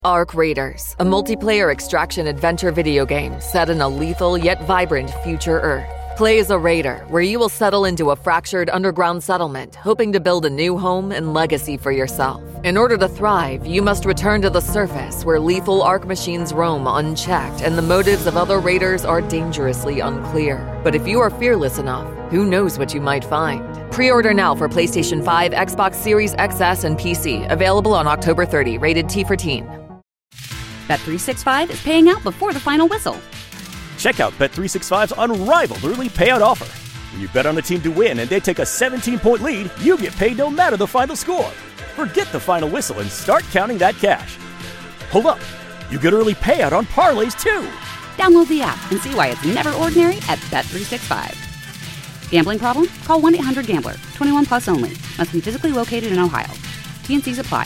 Arc Raiders, a multiplayer extraction adventure video game set in a lethal yet vibrant future Earth. Play as a raider, where you will settle into a fractured underground settlement, hoping to build a new home and legacy for yourself. In order to thrive, you must return to the surface, where lethal Arc machines roam unchecked, and the motives of other raiders are dangerously unclear. But if you are fearless enough, who knows what you might find? Pre-order now for PlayStation 5, Xbox Series XS, and PC. Available on October 30. Rated T for Teen. Bet365 is paying out before the final whistle. Check out Bet365's unrivaled early payout offer. When you bet on a team to win and they take a 17-point lead, you get paid no matter the final score. Forget the final whistle and start counting that cash. Hold up. You get early payout on parlays, too. Download the app and see why it's never ordinary at Bet365. Gambling problem? Call 1-800-GAMBLER. 21 plus only. Must be physically located in Ohio. T&Cs apply.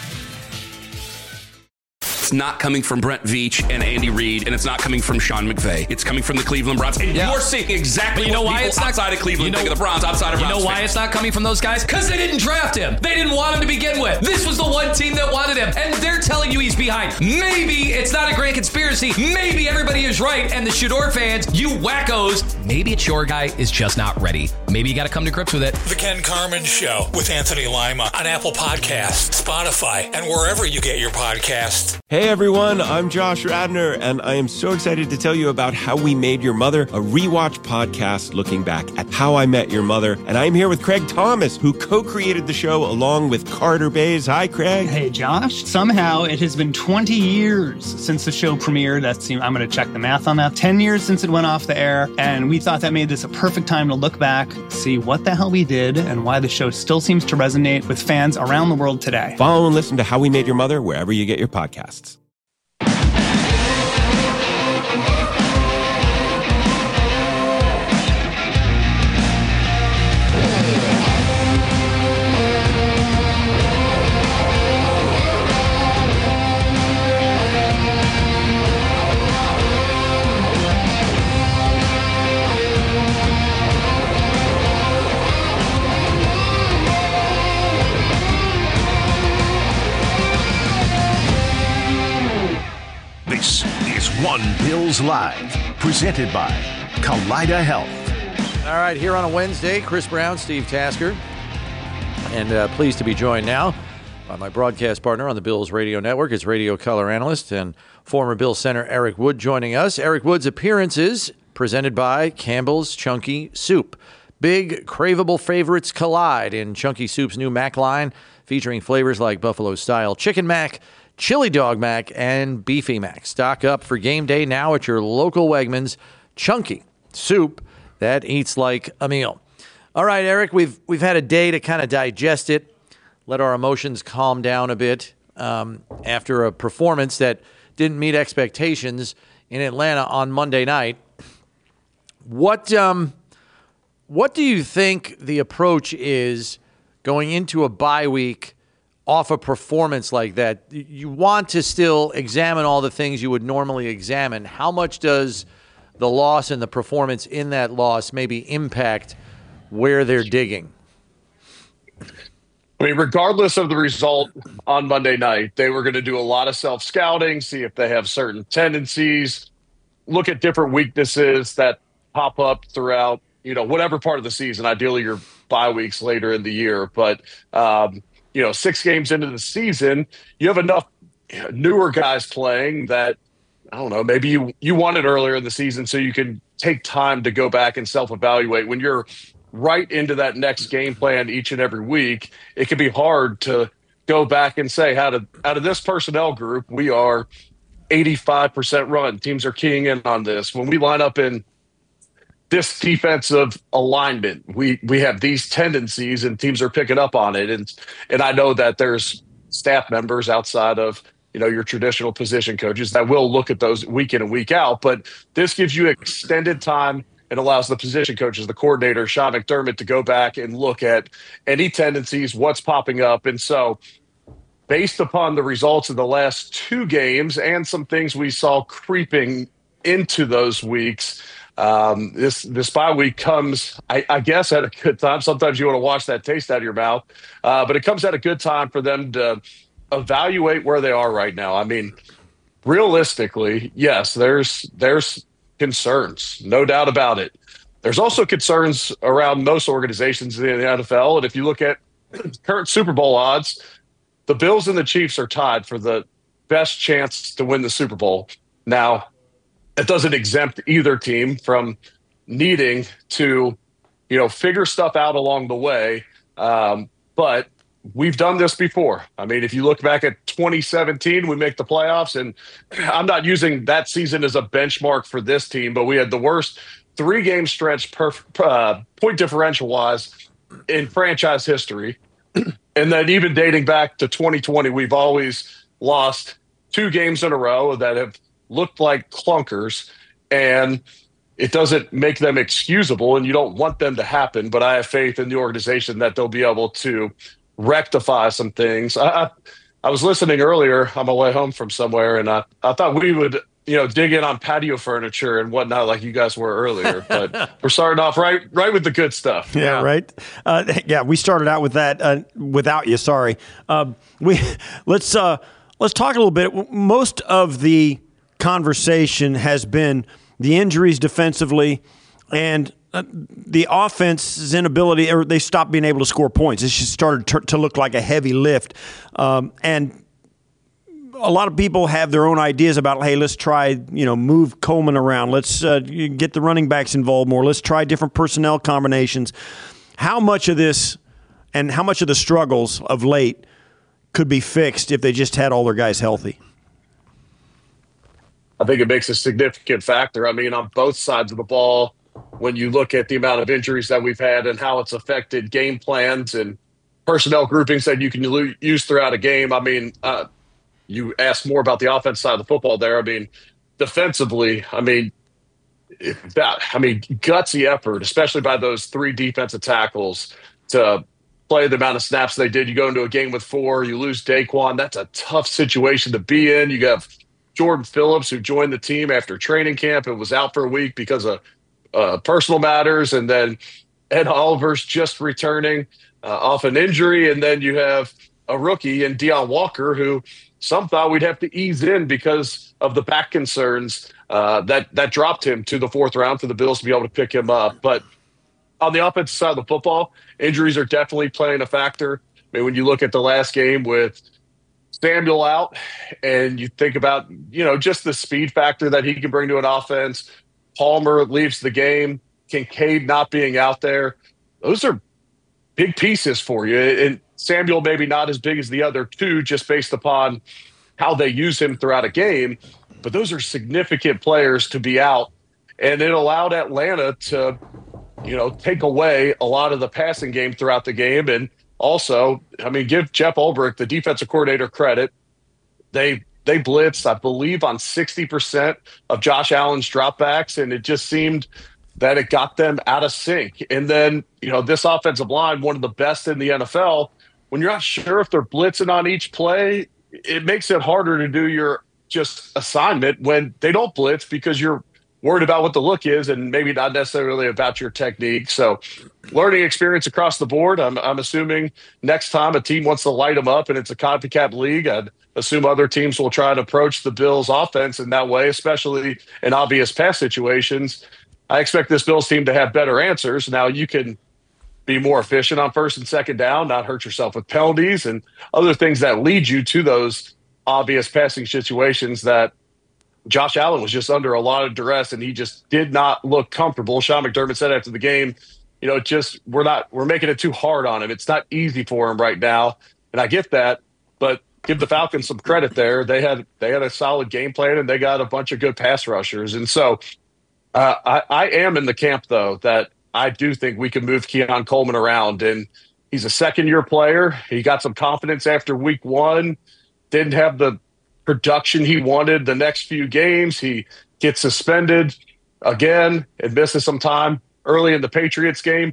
It's not coming from Brent Veach and Andy Reid, and it's not coming from Sean McVay. It's coming from the Cleveland Browns. And you're seeing exactly why it's not outside of Cleveland think of the Browns, outside of Browns. You know why it's not coming from those guys? Because they didn't draft him. They didn't want him to begin with. This was the one team that wanted him, and they're telling you he's behind. Maybe it's not a grand conspiracy. Maybe everybody is right, and the Shador fans, you wackos, maybe it's your guy is just not ready. Maybe you got to come to grips with it. The Ken Carman Show with Anthony Lima on Apple Podcasts, Spotify, and wherever you get your podcasts. Hey everyone, I'm Josh Radner, and I am so excited to tell you about How We Made Your Mother, a rewatch podcast looking back at How I Met Your Mother. And I'm here with Craig Thomas, who co-created the show along with Carter Bays. Hi, Craig. Hey, Josh. Somehow it has been 20 years since the show premiered. I'm going to check the math on that. 10 years since it went off the air, and we thought that made this a perfect time to look back, see what the hell we did, and why the show still seems to resonate with fans around the world today. Follow and listen to How We Made Your Mother wherever you get your podcasts. This is One Bills Live, presented by Kaleida Health. All right, here on a Wednesday, Chris Brown, Steve Tasker, and pleased to be joined now by my broadcast partner on the Bills Radio Network. It's radio color analyst and former Bills center Eric Wood joining us. Eric Wood's appearances presented by Campbell's Chunky Soup. Big, craveable favorites collide in Chunky Soup's new Mac line, featuring flavors like Buffalo-style Chicken Mac, Chili Dog Mac, and Beefy Mac. Stock up for game day now at your local Wegmans. Chunky Soup that eats like a meal. All right, Eric, we've had a day to kind of digest it, let our emotions calm down a bit after a performance that didn't meet expectations in Atlanta on Monday night. What do you think the approach is going into a bye week off a performance like that? You want to still examine all the things you would normally examine. How much does the loss and the performance in that loss maybe impact where they're digging? I mean, regardless of the result on Monday night, they were going to do a lot of self-scouting, see if they have certain tendencies, look at different weaknesses that pop up throughout, whatever part of the season. Ideally, your bye weeks later in the year. But, 6 games into the season, you have enough newer guys playing that, I don't know, maybe you want it earlier in the season so you can take time to go back and self-evaluate. When you're right into that next game plan each and every week, it can be hard to go back and say, out of this personnel group, we are 85% run. Teams are keying in on this. When we line up in this defensive alignment, we have these tendencies and teams are picking up on it. And I know that there's staff members outside of, your traditional position coaches that will look at those week in and week out, but this gives you extended time and allows the position coaches, the coordinator, Sean McDermott, to go back and look at any tendencies, what's popping up. And so based upon the results of the last 2 games and some things we saw creeping into those weeks, this bye week comes, I guess, at a good time. Sometimes you want to wash that taste out of your mouth, but it comes at a good time for them to evaluate where they are right now. I mean, realistically, yes, there's concerns, no doubt about it. There's also concerns around most organizations in the NFL. And if you look at current Super Bowl odds, the Bills and the Chiefs are tied for the best chance to win the Super Bowl. Now, it doesn't exempt either team from needing to, figure stuff out along the way. But we've done this before. I mean, if you look back at 2017, we make the playoffs, and I'm not using that season as a benchmark for this team, but we had the worst 3-game stretch point differential wise in franchise history. And then even dating back to 2020, we've always lost 2 games in a row that have looked like clunkers, and it doesn't make them excusable, and you don't want them to happen. But I have faith in the organization that they'll be able to rectify some things. I was listening earlier on my way home from somewhere, and I thought we would dig in on patio furniture and whatnot like you guys were earlier. But we're starting off right with the good stuff. Yeah, right. We started out with that without you. Sorry. Let's talk a little bit. Most of the conversation has been the injuries defensively and the offense's inability, or they stopped being able to score points. It just started to look like a heavy lift. And a lot of people have their own ideas about, hey, let's try, move Coleman around. Let's get the running backs involved more. Let's try different personnel combinations. How much of this and how much of the struggles of late could be fixed if they just had all their guys healthy? I think it makes a significant factor. I mean, on both sides of the ball, when you look at the amount of injuries that we've had and how it's affected game plans and personnel groupings that you can use throughout a game. I mean, you asked more about the offense side of the football there. I mean, defensively, gutsy effort, especially by those 3 defensive tackles to play the amount of snaps they did. You go into a game with 4, you lose Daquan. That's a tough situation to be in. You have Jordan Phillips, who joined the team after training camp and was out for a week because of personal matters. And then Ed Oliver's just returning off an injury. And then you have a rookie in Deion Walker, who some thought we'd have to ease in because of the back concerns that dropped him to the 4th round for the Bills to be able to pick him up. But on the offensive side of the football, injuries are definitely playing a factor. I mean, when you look at the last game with Samuel out and you think about, just the speed factor that he can bring to an offense, Palmer leaves the game, Kincaid not being out there, those are big pieces for you. And Samuel maybe not as big as the other 2 just based upon how they use him throughout a game, but those are significant players to be out. And it allowed Atlanta to, take away a lot of the passing game throughout the game. And also, give Jeff Ulbrich, the defensive coordinator, credit. They blitzed, I believe, on 60% of Josh Allen's dropbacks, and it just seemed that it got them out of sync. And then, this offensive line, one of the best in the NFL, when you're not sure if they're blitzing on each play, it makes it harder to do your just assignment when they don't blitz because you're worried about what the look is and maybe not necessarily about your technique. So learning experience across the board. I'm assuming next time a team wants to light them up and it's a copycat league, I'd assume other teams will try and approach the Bills offense in that way, especially in obvious pass situations. I expect this Bills team to have better answers. Now you can be more efficient on 1st and 2nd down, not hurt yourself with penalties and other things that lead you to those obvious passing situations that Josh Allen was just under a lot of duress and he just did not look comfortable. Sean McDermott said after the game, we're making it too hard on him. It's not easy for him right now. And I get that, but give the Falcons some credit there. They had a solid game plan and they got a bunch of good pass rushers. And so I am in the camp though, that I do think we can move Keon Coleman around, and he's a 2nd-year player. He got some confidence after week 1, didn't have the production he wanted the next few games. He gets suspended again and misses some time early in the Patriots game.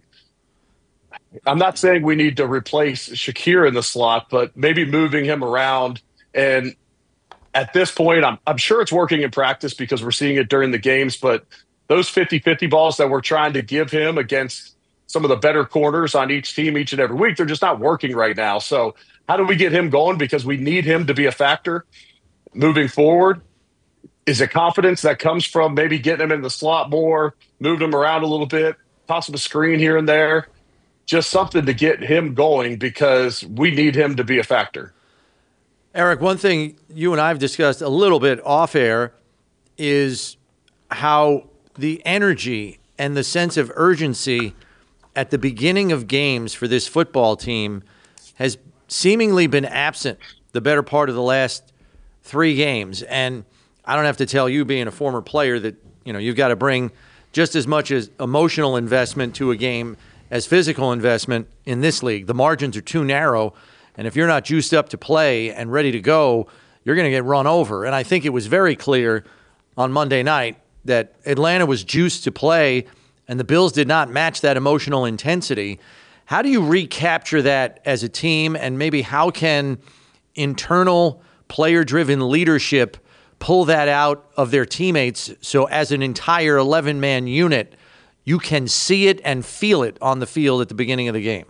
I'm not saying we need to replace Shakir in the slot, but maybe moving him around. And at this point, I'm sure it's working in practice because we're seeing it during the games, but those 50-50 balls that we're trying to give him against some of the better corners on each team each and every week. They're just not working right now. So how do we get him going? Because we need him to be a factor moving forward. Is it confidence that comes from maybe getting him in the slot more, moving him around a little bit, toss him a screen here and there? Just something to get him going because we need him to be a factor. Eric, one thing you and I have discussed a little bit off air is how the energy and the sense of urgency at the beginning of games for this football team has seemingly been absent the better part of the last 3 games. And I don't have to tell you, being a former player, that you've got to bring just as much as emotional investment to a game as physical investment in this league. The margins are too narrow, and if you're not juiced up to play and ready to go, you're going to get run over. And I think it was very clear on Monday night that Atlanta was juiced to play, and the Bills did not match that emotional intensity. How do you recapture that as a team, and maybe how can internal player-driven leadership pull that out of their teammates so as an entire 11-man unit you can see it and feel it on the field at the beginning of the game?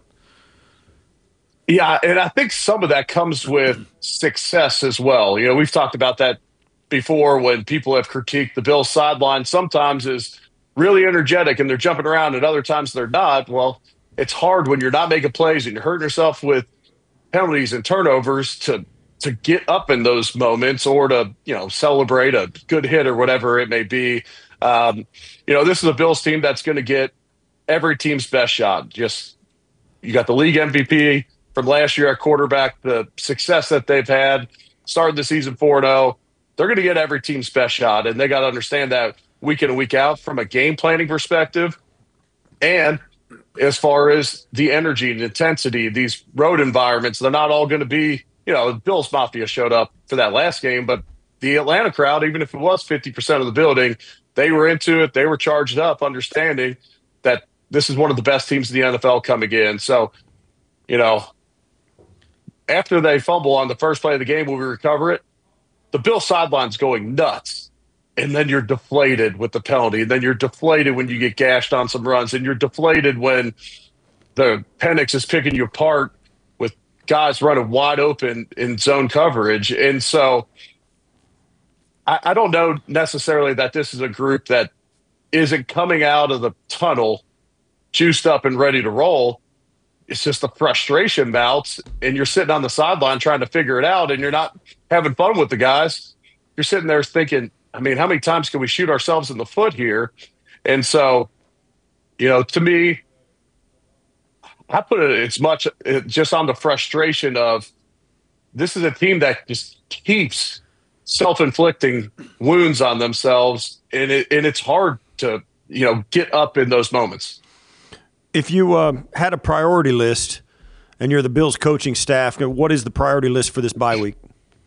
Yeah, and I think some of that comes with success as well. We've talked about that before when people have critiqued the Bills sideline. Sometimes is really energetic and they're jumping around, and other times they're not. Well, it's hard when you're not making plays and you're hurting yourself with penalties and turnovers to get up in those moments or to celebrate a good hit or whatever it may be. This is a Bills team that's going to get every team's best shot. You got the league MVP from last year at quarterback, the success that they've had, started the season 4-0. They're going to get every team's best shot, and they got to understand that week in and week out from a game planning perspective. And as far as the energy and intensity, these road environments, they're not all going to be, the Bills Mafia showed up for that last game, but the Atlanta crowd, even if it was 50% of the building, they were into it. They were charged up, understanding that this is one of the best teams in the NFL coming in. So, after they fumble on the first play of the game when we recover it, the Bills sideline's going nuts. And then you're deflated with the penalty. And then you're deflated when you get gashed on some runs. And you're deflated when the Penix is picking you apart with guys running wide open in zone coverage. And so I don't know necessarily that this is a group that isn't coming out of the tunnel juiced up and ready to roll. It's just the frustration mounts, and you're sitting on the sideline trying to figure it out, and you're not having fun with the guys. You're sitting there thinking, how many times can we shoot ourselves in the foot here? And so, to me, I put it as much just on the frustration of this is a team that just keeps self-inflicting wounds on themselves, and it's hard to get up in those moments. If you had a priority list and you're the Bills coaching staff, what is the priority list for this bye week?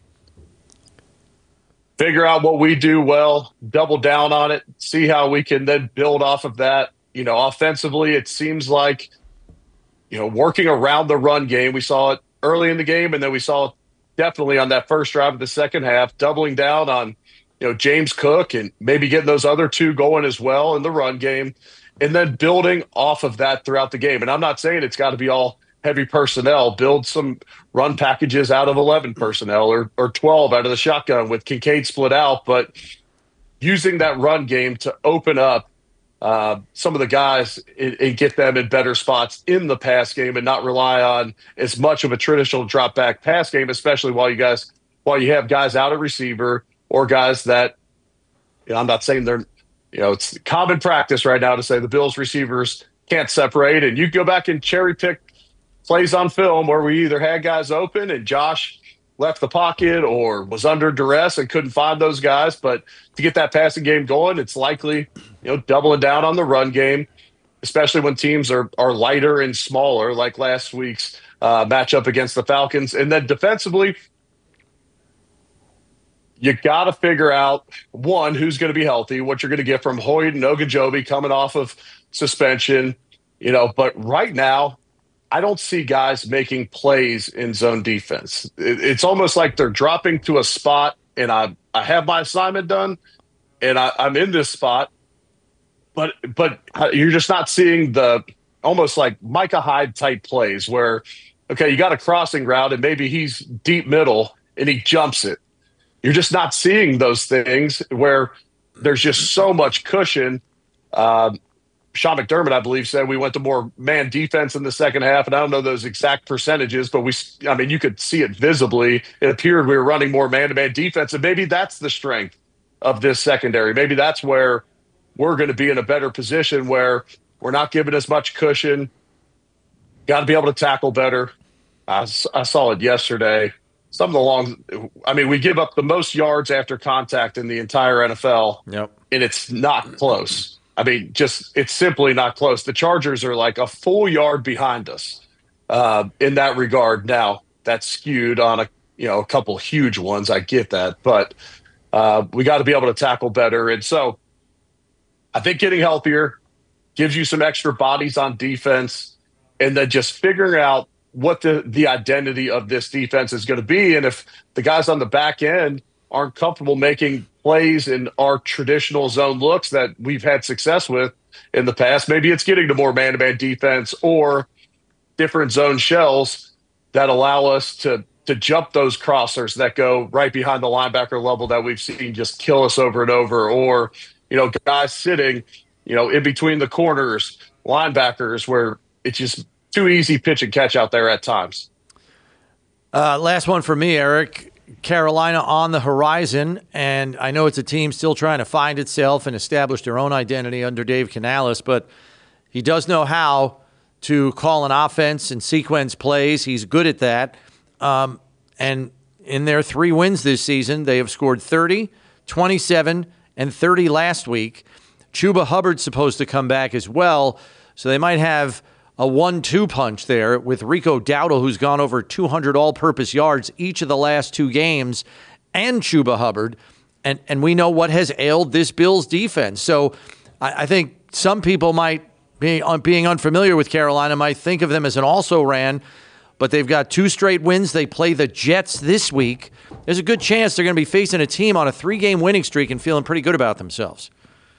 Figure out what we do well, double down on it, see how we can then build off of that. Offensively, it seems like, working around the run game. We saw it early in the game, and then we saw it definitely on that first drive of the second half, doubling down on, James Cook and maybe getting those other 2 going as well in the run game, and then building off of that throughout the game. And I'm not saying it's got to be all heavy personnel. Build some run packages out of 11 personnel or 12 out of the shotgun with Kincaid split out, but using that run game to open up some of the guys and get them in better spots in the pass game and not rely on as much of a traditional drop back pass game, especially while you have guys out at receiver or guys that, I'm not saying they're, it's common practice right now to say the Bills receivers can't separate, and you go back and cherry pick plays on film where we either had guys open and Josh left the pocket or was under duress and couldn't find those guys. But to get that passing game going, it's likely, doubling down on the run game, especially when teams are lighter and smaller, like last week's matchup against the Falcons. And then defensively, you got to figure out, one, who's going to be healthy, what you're going to get from Hoyt and Ogunjobi coming off of suspension, but right now, I don't see guys making plays in zone defense. It's almost like they're dropping to a spot, and I have my assignment done, and I'm in this spot, but you're just not seeing the almost like Micah Hyde type plays where, okay, you got a crossing route and maybe he's deep middle and he jumps it. You're just not seeing those things where there's just so much cushion. Sean McDermott, I believe, said we went to more man defense in the second half, and I don't know those exact percentages, but you could see it visibly. It appeared we were running more man-to-man defense, and maybe that's the strength of this secondary. Maybe that's where we're going to be in a better position where we're not giving as much cushion. Got to be able to tackle better. I saw it yesterday. Some of the we give up the most yards after contact in the entire NFL, and it's not close. It's simply not close. The Chargers are like a full yard behind us in that regard. Now, that's skewed on a couple huge ones. I get that, but we got to be able to tackle better. And so I think getting healthier gives you some extra bodies on defense, and then just figuring out what the identity of this defense is going to be. And if the guys on the back end aren't comfortable making plays in our traditional zone looks that we've had success with in the past, maybe it's getting to more man-to-man defense or different zone shells that allow us to jump those crossers that go right behind the linebacker level that we've seen just kill us over and over, or guys sitting in between the corners, linebackers, where it's just too easy pitch and catch out there at times. Last one for me, Eric. Carolina on the horizon, and I know it's a team still trying to find itself and establish their own identity under Dave Canales, but he does know how to call an offense and sequence plays. He's good at that. And in their 3 wins this season, they have scored 30, 27, and 30 last week. Chuba Hubbard's supposed to come back as well, so they might have a 1-2 punch there with Rico Dowdle, who's gone over 200 all-purpose yards each of the last 2 games, and Chuba Hubbard. And we know what has ailed this Bills defense. So I think some people might, being unfamiliar with Carolina, might think of them as an also-ran, but they've got 2 straight wins. They play the Jets this week. There's a good chance they're going to be facing a team on a 3-game winning streak and feeling pretty good about themselves.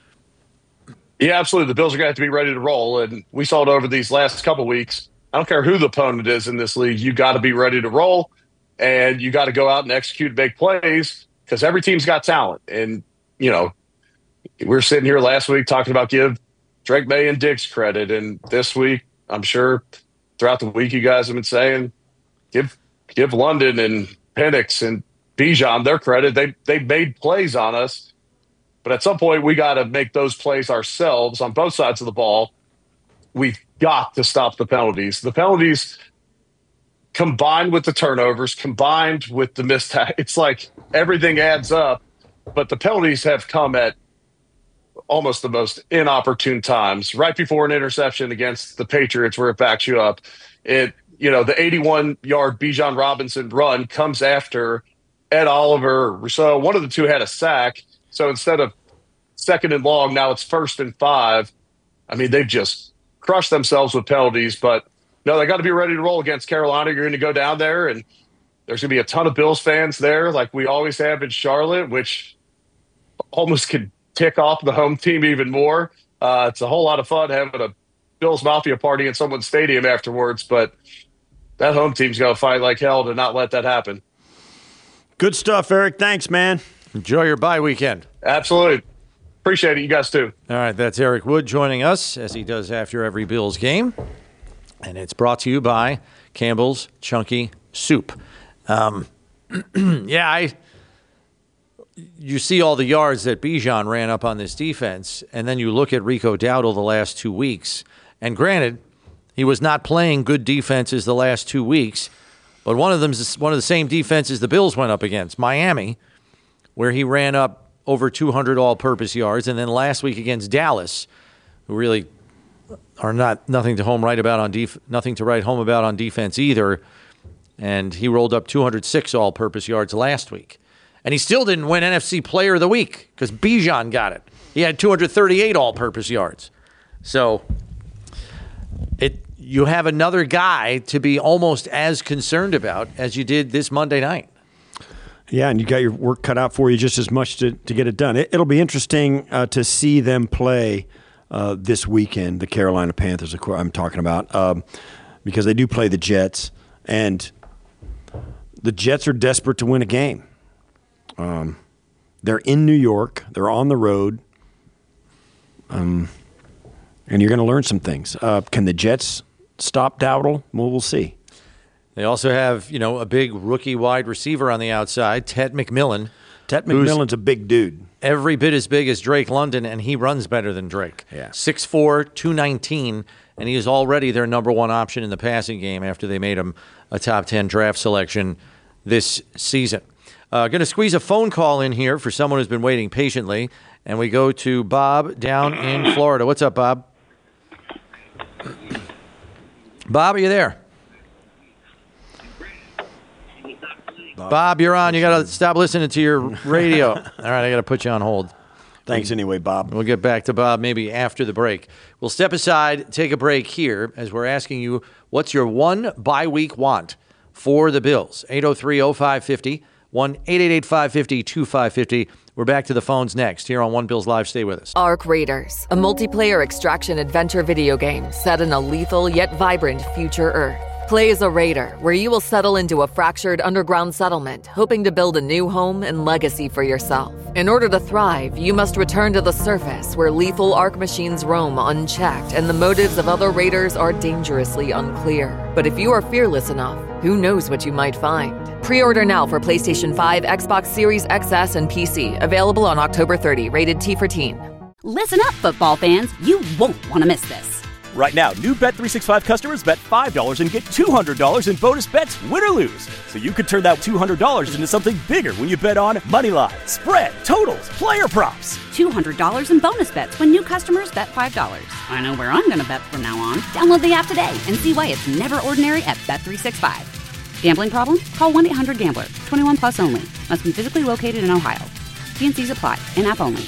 Yeah, absolutely. The Bills are going to have to be ready to roll, and we saw it over these last couple weeks. I don't care who the opponent is in this league. You got to be ready to roll, and you got to go out and execute big plays because every team's got talent. And, we were sitting here last week talking about give Drake May and Diggs credit, and this week, I'm sure throughout the week you guys have been saying give London and Penix and Bijan their credit. They made plays on us. But at some point, we got to make those plays ourselves on both sides of the ball. We've got to stop the penalties. The penalties combined with the turnovers, combined with the missed – it's like everything adds up. But the penalties have come at almost the most inopportune times. Right before an interception against the Patriots where it backs you up. The 81-yard Bijan Robinson run comes after Ed Oliver. So one of the two had a sack. So instead of 2nd and long, now it's 1st and 5. They've just crushed themselves with penalties. But, no, they got to be ready to roll against Carolina. You're going to go down there, and there's going to be a ton of Bills fans there like we always have in Charlotte, which almost could tick off the home team even more. It's a whole lot of fun having a Bills Mafia party in someone's stadium afterwards. But that home team's going to fight like hell to not let that happen. Good stuff, Eric. Thanks, man. Enjoy your bye weekend. Absolutely. Appreciate it. You guys too. All right. That's Eric Wood joining us as he does after every Bills game. And it's brought to you by Campbell's Chunky Soup. You see all the yards that Bijan ran up on this defense, and then you look at Rico Dowdle the last 2 weeks. And granted, he was not playing good defenses the last 2 weeks, but one of them is one of the same defenses the Bills went up against, Miami, where he ran up over 200 all-purpose yards, and then last week against Dallas, who really are nothing to write home about on defense either, and he rolled up 206 all-purpose yards last week. And he still didn't win NFC Player of the Week because Bijan got it. He had 238 all-purpose yards. So you have another guy to be almost as concerned about as you did this Monday night. Yeah, and you got your work cut out for you just as much to get it done. It'll be interesting to see them play this weekend. The Carolina Panthers, of course, I'm talking about, because they do play the Jets, and the Jets are desperate to win a game. They're in New York. They're on the road. And you're going to learn some things. Can the Jets stop Dowdle? Well, we'll see. They also have, a big rookie wide receiver on the outside, Ted McMillan. Ted McMillan's a big dude. Every bit as big as Drake London, and he runs better than Drake. Yeah. 6'4", 219, and he is already their number one option in the passing game after they made him a top 10 draft selection this season. Going to squeeze a phone call in here for someone who's been waiting patiently, and we go to Bob down in Florida. What's up, Bob? Bob, are you there? Bob, you're on. You got to stop listening to your radio. All right, I got to put you on hold. Thanks anyway, Bob. We'll get back to Bob maybe after the break. We'll step aside, take a break here, as we're asking you, what's your one bye-week want for the Bills? 803-0550, 1-888-550-2550. We're back to the phones next here on One Bills Live. Stay with us. Arc Raiders, a multiplayer extraction adventure video game set in a lethal yet vibrant future Earth. Play as a raider, where you will settle into a fractured underground settlement, hoping to build a new home and legacy for yourself. In order to thrive, you must return to the surface, where lethal Arc machines roam unchecked and the motives of other raiders are dangerously unclear. But if you are fearless enough, who knows what you might find? Pre-order now for PlayStation 5, Xbox Series XS, and PC. Available on October 30. Rated T for Teen. Listen up, football fans. You won't want to miss this. Right now, new Bet365 customers bet $5 and get $200 in bonus bets, win or lose. So you could turn that $200 into something bigger when you bet on moneyline, spread, totals, player props. $200 in bonus bets when new customers bet $5. I know where I'm going to bet from now on. Download the app today and see why it's never ordinary at Bet365. Gambling problem? Call 1-800-GAMBLER. 21 plus only. Must be physically located in Ohio. T&Cs apply. In-app only.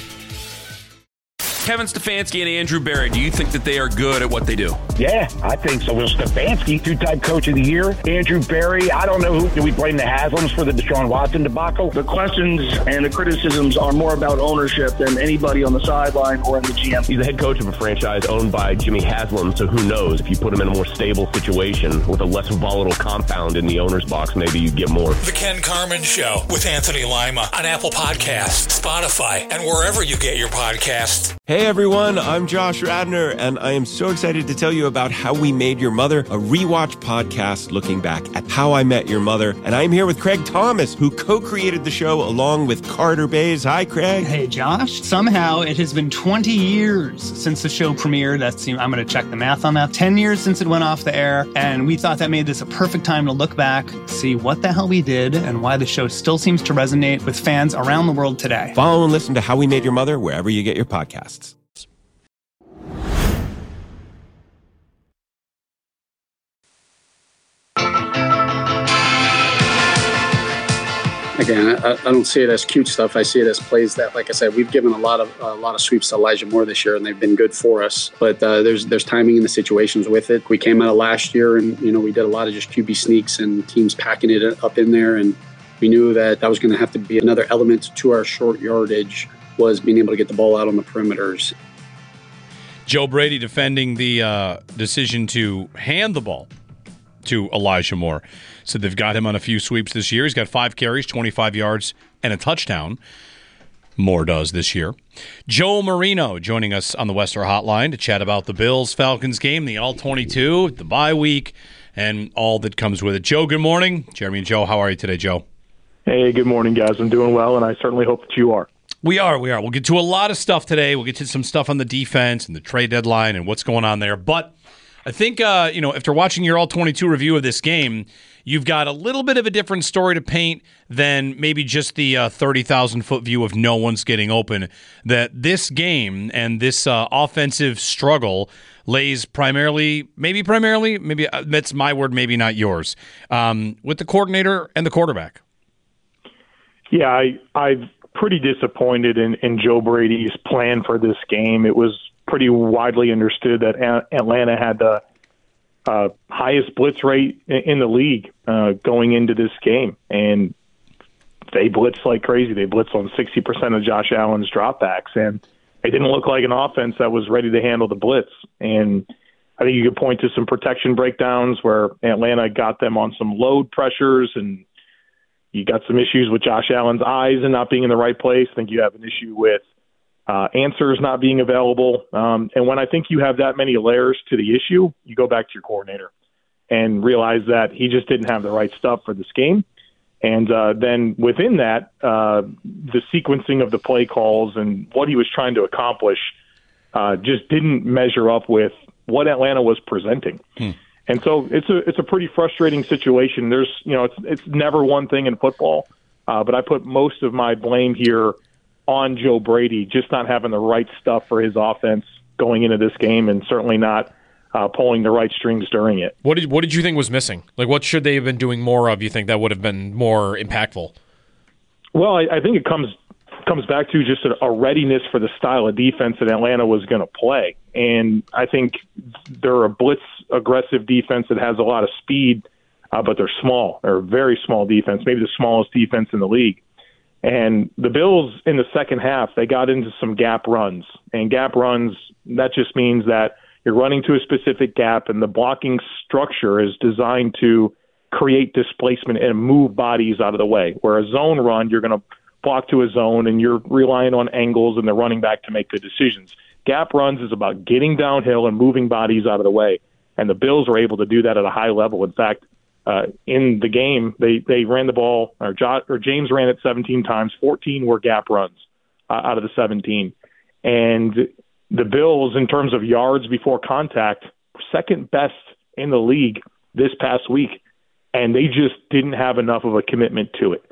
Kevin Stefanski and Andrew Berry, do you think that they are good at what they do? Yeah, I think so. Well, Stefanski, two-time coach of the year. Andrew Berry, I don't know do we blame the Haslams for the Deshaun Watson debacle? The questions and the criticisms are more about ownership than anybody on the sideline or in the GM. He's the head coach of a franchise owned by Jimmy Haslam, so who knows? If you put him in a more stable situation with a less volatile compound in the owner's box, maybe you get more. The Ken Carman Show with Anthony Lima on Apple Podcasts, Spotify, and wherever you get your podcasts. Hey everyone, I'm Josh Radner, and I am so excited to tell you about How We Made Your Mother, a rewatch podcast looking back at How I Met Your Mother. And I'm here with Craig Thomas, who co-created the show along with Carter Bays. Hi, Craig. Hey, Josh. Somehow it has been 20 years since the show premiered. I'm going to check the math on that. 10 years since it went off the air, and we thought that made this a perfect time to look back, see what the hell we did, and why the show still seems to resonate with fans around the world today. Follow and listen to How We Made Your Mother wherever you get your podcasts. Again, I don't see it as cute stuff. I see it as plays that, like I said, we've given a lot of sweeps to Elijah Moore this year, and they've been good for us. But there's timing in the situations with it. We came out of last year, and we did a lot of just QB sneaks and teams packing it up in there, and we knew that was going to have to be another element to our short yardage, was being able to get the ball out on the perimeters. Joe Brady defending the decision to hand the ball to Elijah Moore. So they've got him on a few sweeps this year. He's got 5 carries, 25 yards, and a touchdown. Moore does this year. Joe Marino joining us on the Wester Hotline to chat about the Bills-Falcons game, the All-22, the bye week, and all that comes with it. Joe, good morning. Jeremy and Joe, how are you today, Joe? Hey, good morning, guys. I'm doing well, and I certainly hope that you are. We are. We'll get to a lot of stuff today. We'll get to some stuff on the defense and the trade deadline and what's going on there. But I think, after watching your All-22 review of this game, you've got a little bit of a different story to paint than maybe just the 30,000-foot view of no one's getting open. That this game and this offensive struggle lays primarily, maybe that's my word, maybe not yours, with the coordinator and the quarterback. Yeah, I'm pretty disappointed in Joe Brady's plan for this game. It was pretty widely understood that Atlanta had the highest blitz rate in the league going into this game, and they blitzed like crazy. They blitzed on 60% of Josh Allen's dropbacks, and it didn't look like an offense that was ready to handle the blitz. And I think you could point to some protection breakdowns where Atlanta got them on some load pressures, and you got some issues with Josh Allen's eyes and not being in the right place. I think you have an issue with answers not being available. And when I think you have that many layers to the issue, you go back to your coordinator and realize that he just didn't have the right stuff for this game. And then within that, the sequencing of the play calls and what he was trying to accomplish just didn't measure up with what Atlanta was presenting. And so it's a pretty frustrating situation. There's, it's never one thing in football, but I put most of my blame here on Joe Brady, just not having the right stuff for his offense going into this game, and certainly not pulling the right strings during it. What did you think was missing? Like, what should they have been doing more of, you think, that would have been more impactful? Well, I think it comes back to just a readiness for the style of defense that Atlanta was going to play. And I think they're a blitz-aggressive defense that has a lot of speed, but they're small. They're a very small defense, maybe the smallest defense in the league. And the Bills, in the second half, they got into some gap runs. And gap runs, that just means that you're running to a specific gap, and the blocking structure is designed to create displacement and move bodies out of the way. Where a zone run, you're going to block to a zone, and you're relying on angles and the running back to make good decisions. Gap runs is about getting downhill and moving bodies out of the way. And the Bills were able to do that at a high level. In fact, in the game, they ran the ball, or James ran it 17 times. 14 were gap runs out of the 17. And the Bills, in terms of yards before contact, second best in the league this past week. And they just didn't have enough of a commitment to it.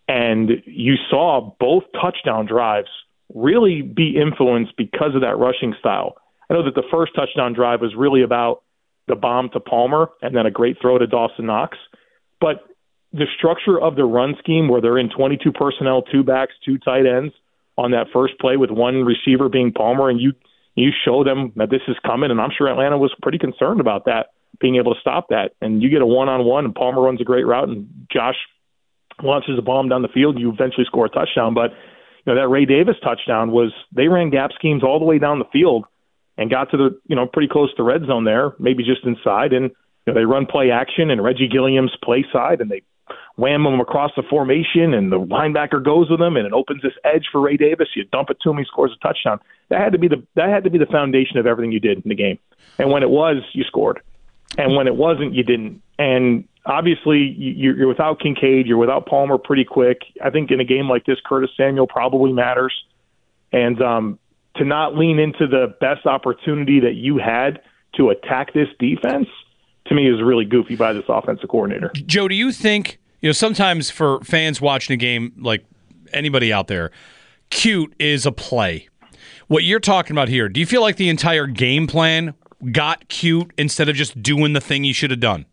And you saw both touchdown drives really be influenced because of that rushing style. I know that the first touchdown drive was really about the bomb to Palmer and then a great throw to Dawson Knox. But the structure of the run scheme, where they're in 22 personnel, 2 backs, 2 tight ends on that first play with one receiver being Palmer, and you show them that this is coming, and I'm sure Atlanta was pretty concerned about that, being able to stop that. And you get a one-on-one, and Palmer runs a great route, and Josh launches a bomb down the field, you eventually score a touchdown. But that Ray Davis touchdown was, they ran gap schemes all the way down the field and got to the, pretty close to the red zone there, maybe just inside. And they run play action, and Reggie Gilliam's play side, and they wham him across the formation, and the linebacker goes with him, and it opens this edge for Ray Davis. You dump it to him, he scores a touchdown. That had to be the foundation of everything you did in the game. And when it was, you scored. And when it wasn't, you didn't. And obviously, you're without Kincaid, you're without Palmer pretty quick. I think in a game like this, Curtis Samuel probably matters. And to not lean into the best opportunity that you had to attack this defense, to me, is really goofy by this offensive coordinator. Joe, do you think, sometimes for fans watching a game, like anybody out there, cute is a play? What you're talking about here, do you feel like the entire game plan got cute instead of just doing the thing you should have done?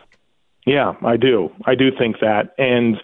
Yeah, I do. I do think that. And,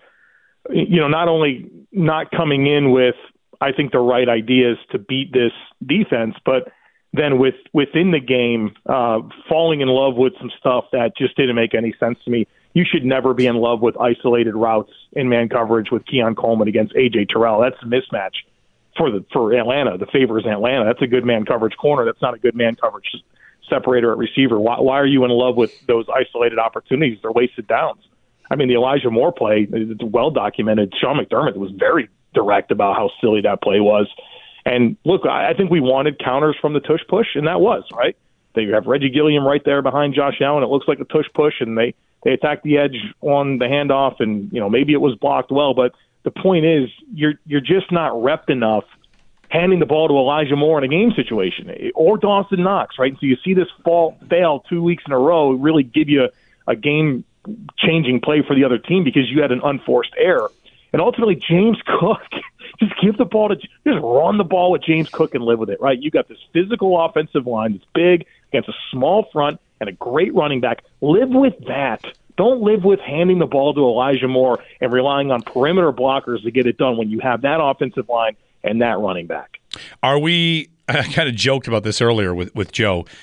not only not coming in with, I think, the right ideas to beat this defense, but then within the game, falling in love with some stuff that just didn't make any sense to me. You should never be in love with isolated routes in man coverage with Keon Coleman against A.J. Terrell. That's a mismatch for Atlanta. The favor is Atlanta. That's a good man coverage corner. That's not a good man coverage separator at receiver. Why are you in love with those isolated opportunities? They're wasted downs. I mean, the Elijah Moore play, it's well documented. Sean McDermott was very direct about how silly that play was. And look, I think we wanted counters from the tush push, and that was, right? They have Reggie Gilliam right there behind Josh Allen. It looks like a tush push, and they attack the edge on the handoff, and maybe it was blocked well, but the point is you're just not repped enough handing the ball to Elijah Moore in a game situation, or Dawson Knox, right? So you see this fail 2 weeks in a row really give you a game-changing play for the other team because you had an unforced error. And ultimately, James Cook, just give the ball just run the ball with James Cook and live with it, right? You got this physical offensive line that's big against a small front and a great running back. Live with that. Don't live with handing the ball to Elijah Moore and relying on perimeter blockers to get it done when you have that offensive line and that running back. I kind of joked about this earlier with Joe.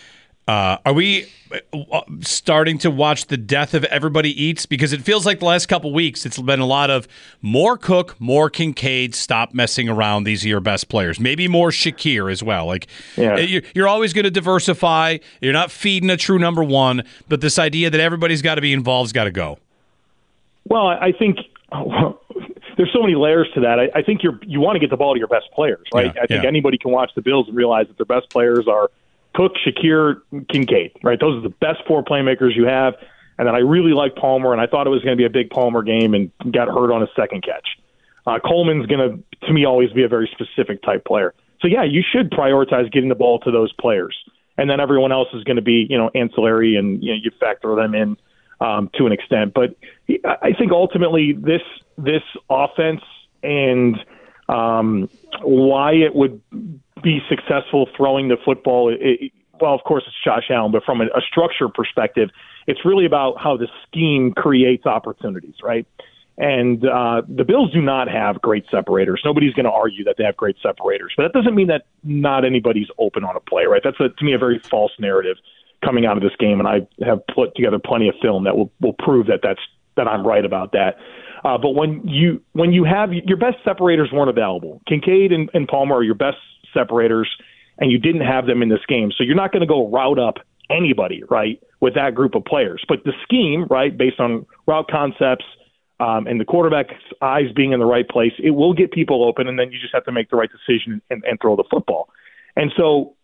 Are we starting to watch the death of everybody eats? Because it feels like the last couple weeks it's been a lot of more Cook, more Kincaid, stop messing around. These are your best players. Maybe more Shakir as well. Like you're always going to diversify. You're not feeding a true number one, but this idea that everybody's got to be involved's got to go. Well, I think there's so many layers to that. I think you want to get the ball to your best players, right? I think anybody can watch the Bills and realize that their best players are Cook, Shakir, Kincaid, right? Those are the best four playmakers you have. And then I really like Palmer, and I thought it was going to be a big Palmer game and got hurt on his second catch. Coleman's going to me, always be a very specific type player. So, yeah, you should prioritize getting the ball to those players. And then everyone else is going to be, ancillary, and you factor them in to an extent. But I think ultimately this offense and why it would be successful throwing the football, of course it's Josh Allen, but from a structure perspective, it's really about how the scheme creates opportunities, right? And the Bills do not have great separators. Nobody's going to argue that they have great separators, but that doesn't mean that not anybody's open on a play, right? That's, to me, a very false narrative coming out of this game, and I have put together plenty of film that will prove that I'm right about that. But when you have your best separators weren't available, Kincaid and Palmer are your best separators, and you didn't have them in this game. So you're not going to go route up anybody, right, with that group of players. But the scheme, right, based on route concepts and the quarterback's eyes being in the right place, it will get people open, and then you just have to make the right decision and throw the football. And so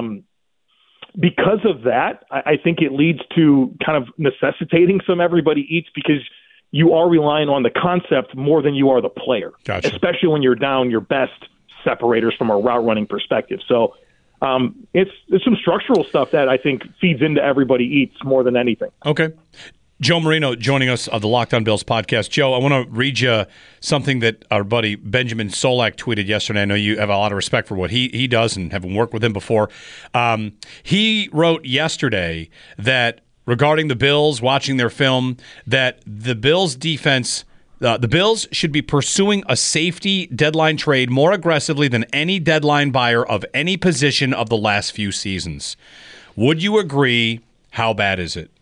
because of that, I think it leads to kind of necessitating some everybody eats, because you are relying on the concept more than you are the player, especially when you're down your best separators from a route running perspective. So it's some structural stuff that I think feeds into everybody eats more than anything. Okay. Joe Marino joining us on the Locked On Bills podcast. Joe, I want to read you something that our buddy Benjamin Solak tweeted yesterday. I know you have a lot of respect for what he does and having worked with him before. He wrote yesterday that regarding the Bills, watching their film, that the Bills defense, the Bills should be pursuing a safety deadline trade more aggressively than any deadline buyer of any position of the last few seasons. Would you agree? How bad is it?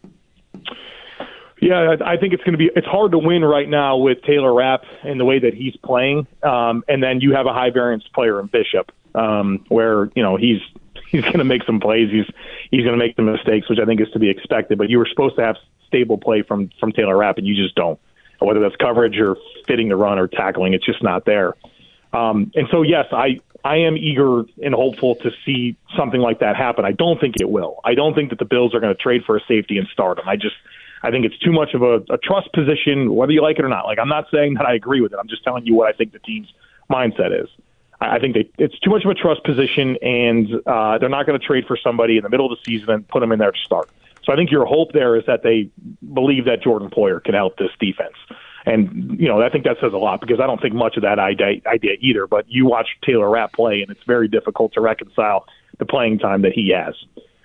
Yeah, I think it's hard to win right now with Taylor Rapp and the way that he's playing. And then you have a high variance player in Bishop, where, he's going to make some plays. He's going to make the mistakes, which I think is to be expected. But you were supposed to have stable play from Taylor Rapp, and you just don't. Whether that's coverage or fitting the run or tackling, it's just not there. And so, yes, I am eager and hopeful to see something like that happen. I don't think it will. I don't think that the Bills are going to trade for a safety and start him. I think it's too much of a trust position, whether you like it or not. Like, I'm not saying that I agree with it. I'm just telling you what I think the team's mindset is. I think it's too much of a trust position, and they're not going to trade for somebody in the middle of the season and put them in there to start. So I think your hope there is that they believe that Jordan Poyer can help this defense. And, I think that says a lot, because I don't think much of that idea either. But you watch Taylor Rapp play, and it's very difficult to reconcile the playing time that he has.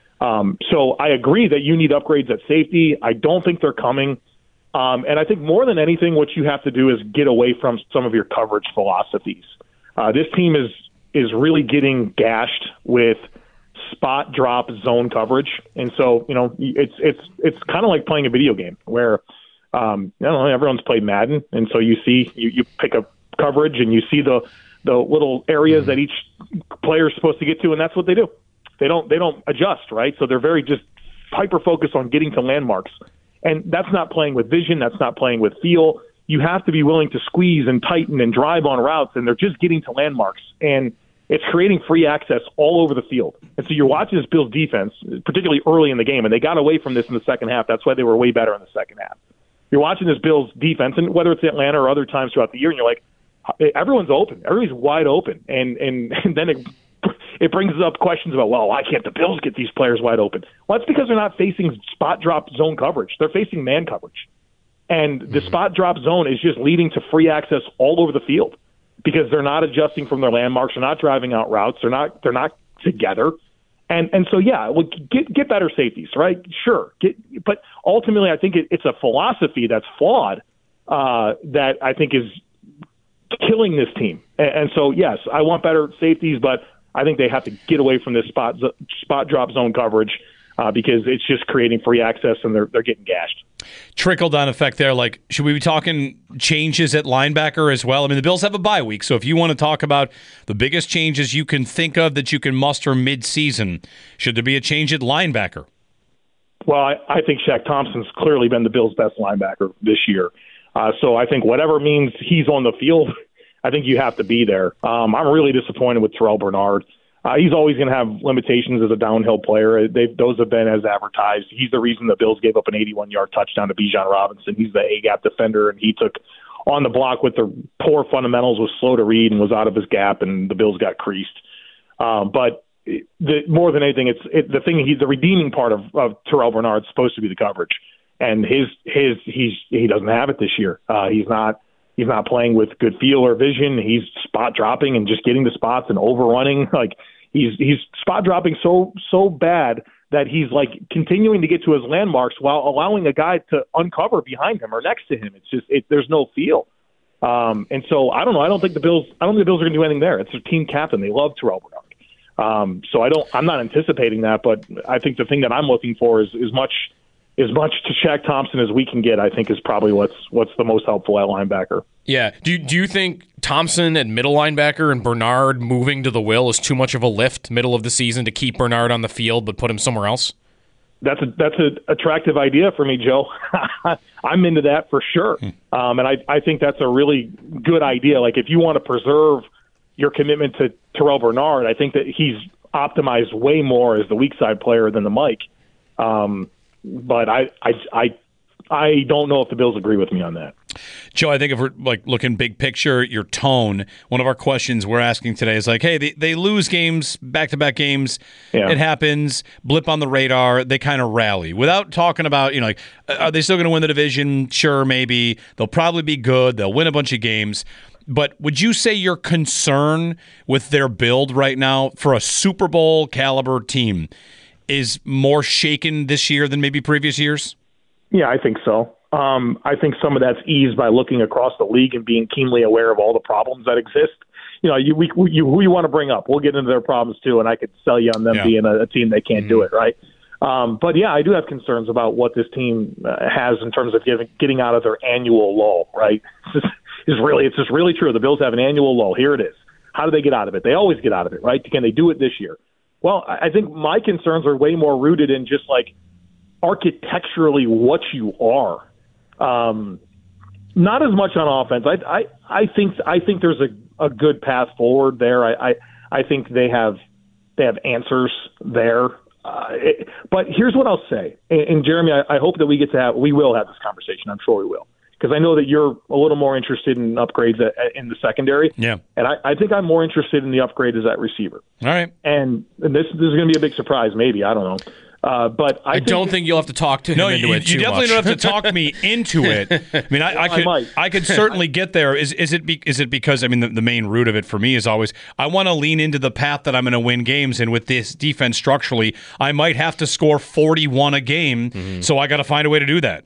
So I agree that you need upgrades at safety. I don't think they're coming. And I think more than anything, what you have to do is get away from some of your coverage philosophies. This team is really getting gashed with spot drop zone coverage. And so, it's kind of like playing a video game where, everyone's played Madden. And so you pick up coverage and you see the little areas that each player is supposed to get to, and that's what they do. They don't adjust, right? So they're very just hyper-focused on getting to landmarks. And that's not playing with vision. That's not playing with feel. You have to be willing to squeeze and tighten and drive on routes, and they're just getting to landmarks. And it's creating free access all over the field. And so you're watching this Bills defense, particularly early in the game, and they got away from this in the second half. That's why they were way better in the second half. You're watching this Bills defense, and whether it's Atlanta or other times throughout the year, and you're like, everyone's open. Everybody's wide open. And then it brings up questions about, well, why can't the Bills get these players wide open? Well, that's because they're not facing spot drop zone coverage. They're facing man coverage. And the spot drop zone is just leading to free access all over the field because they're not adjusting from their landmarks. They're not driving out routes. They're not together. And so, yeah, well, get better safeties, right? Sure. But ultimately, I think it's a philosophy that's flawed that I think is killing this team. And so, yes, I want better safeties, but I think they have to get away from this spot drop zone coverage because it's just creating free access and they're getting gashed. Trickle-down effect there. Like, should we be talking changes at linebacker as well? I mean, the Bills have a bye week, so if you want to talk about the biggest changes you can think of that you can muster mid-season, should there be a change at linebacker? Well, I think Shaq Thompson's clearly been the Bills' best linebacker this year. So I think whatever means he's on the field, I think you have to be there. I'm really disappointed with Terrell Bernard. He's always going to have limitations as a downhill player. Those have been as advertised. He's the reason the Bills gave up an 81-yard touchdown to Bijan Robinson. He's the A-gap defender, and he took on the block with the poor fundamentals, was slow to read, and was out of his gap, and the Bills got creased. But more than anything, the redeeming part of Terrell Bernard is supposed to be the coverage, and he doesn't have it this year. He's not playing with good feel or vision. He's spot dropping and just getting the spots and overrunning. Like he's spot dropping so bad that he's like continuing to get to his landmarks while allowing a guy to uncover behind him or next to him. It's just there's no feel. And so I don't know. I don't think the Bills are going to do anything there. It's their team captain. They love Terrell Bernard. So I'm not anticipating that, but I think the thing that I'm looking for is as much to Shaq Thompson as we can get, I think, is probably what's the most helpful at linebacker. Yeah. Do you think Thompson at middle linebacker and Bernard moving to the will is too much of a lift middle of the season to keep Bernard on the field but put him somewhere else? That's an attractive idea for me, Joe. I'm into that for sure. And I think that's a really good idea. Like if you want to preserve your commitment to Terrell Bernard, I think that he's optimized way more as the weak side player than the Mike. But I don't know if the Bills agree with me on that. Joe, I think if we're like looking big picture, your tone, one of our questions we're asking today is like, hey, they lose games, back-to-back games. Yeah. It happens, blip on the radar, they kind of rally. Without talking about, like, are they still going to win the division? Sure, maybe. They'll probably be good. They'll win a bunch of games. But would you say your concern with their build right now for a Super Bowl caliber team is more shaken this year than maybe previous years? Yeah, I think so. I think some of that's eased by looking across the league and being keenly aware of all the problems that exist. Who you want to bring up. We'll get into their problems too, and I could sell you on them being a team that can't do it, right? But yeah, I do have concerns about what this team has in terms of getting out of their annual lull, right? It's just really true. The Bills have an annual lull. Here it is. How do they get out of it? They always get out of it, right? Can they do it this year? Well, I think my concerns are way more rooted in just like architecturally what you are. Not as much on offense. I think there's a good path forward there. I think they have answers there. But here's what I'll say, and Jeremy, I hope that we will have this conversation. I'm sure we will, because I know that you're a little more interested in upgrades in the secondary. Yeah, and I think I'm more interested in the upgrade as that receiver. All right, and this is going to be a big surprise, maybe. I don't know. But I don't think you'll have to talk to him into it too you definitely much. don't have to talk me into it. I mean, I could certainly get there. Is it because, I mean, the main root of it for me is always I want to lean into the path that I'm going to win games, and with this defense structurally, I might have to score 41 a game, so I got to find a way to do that.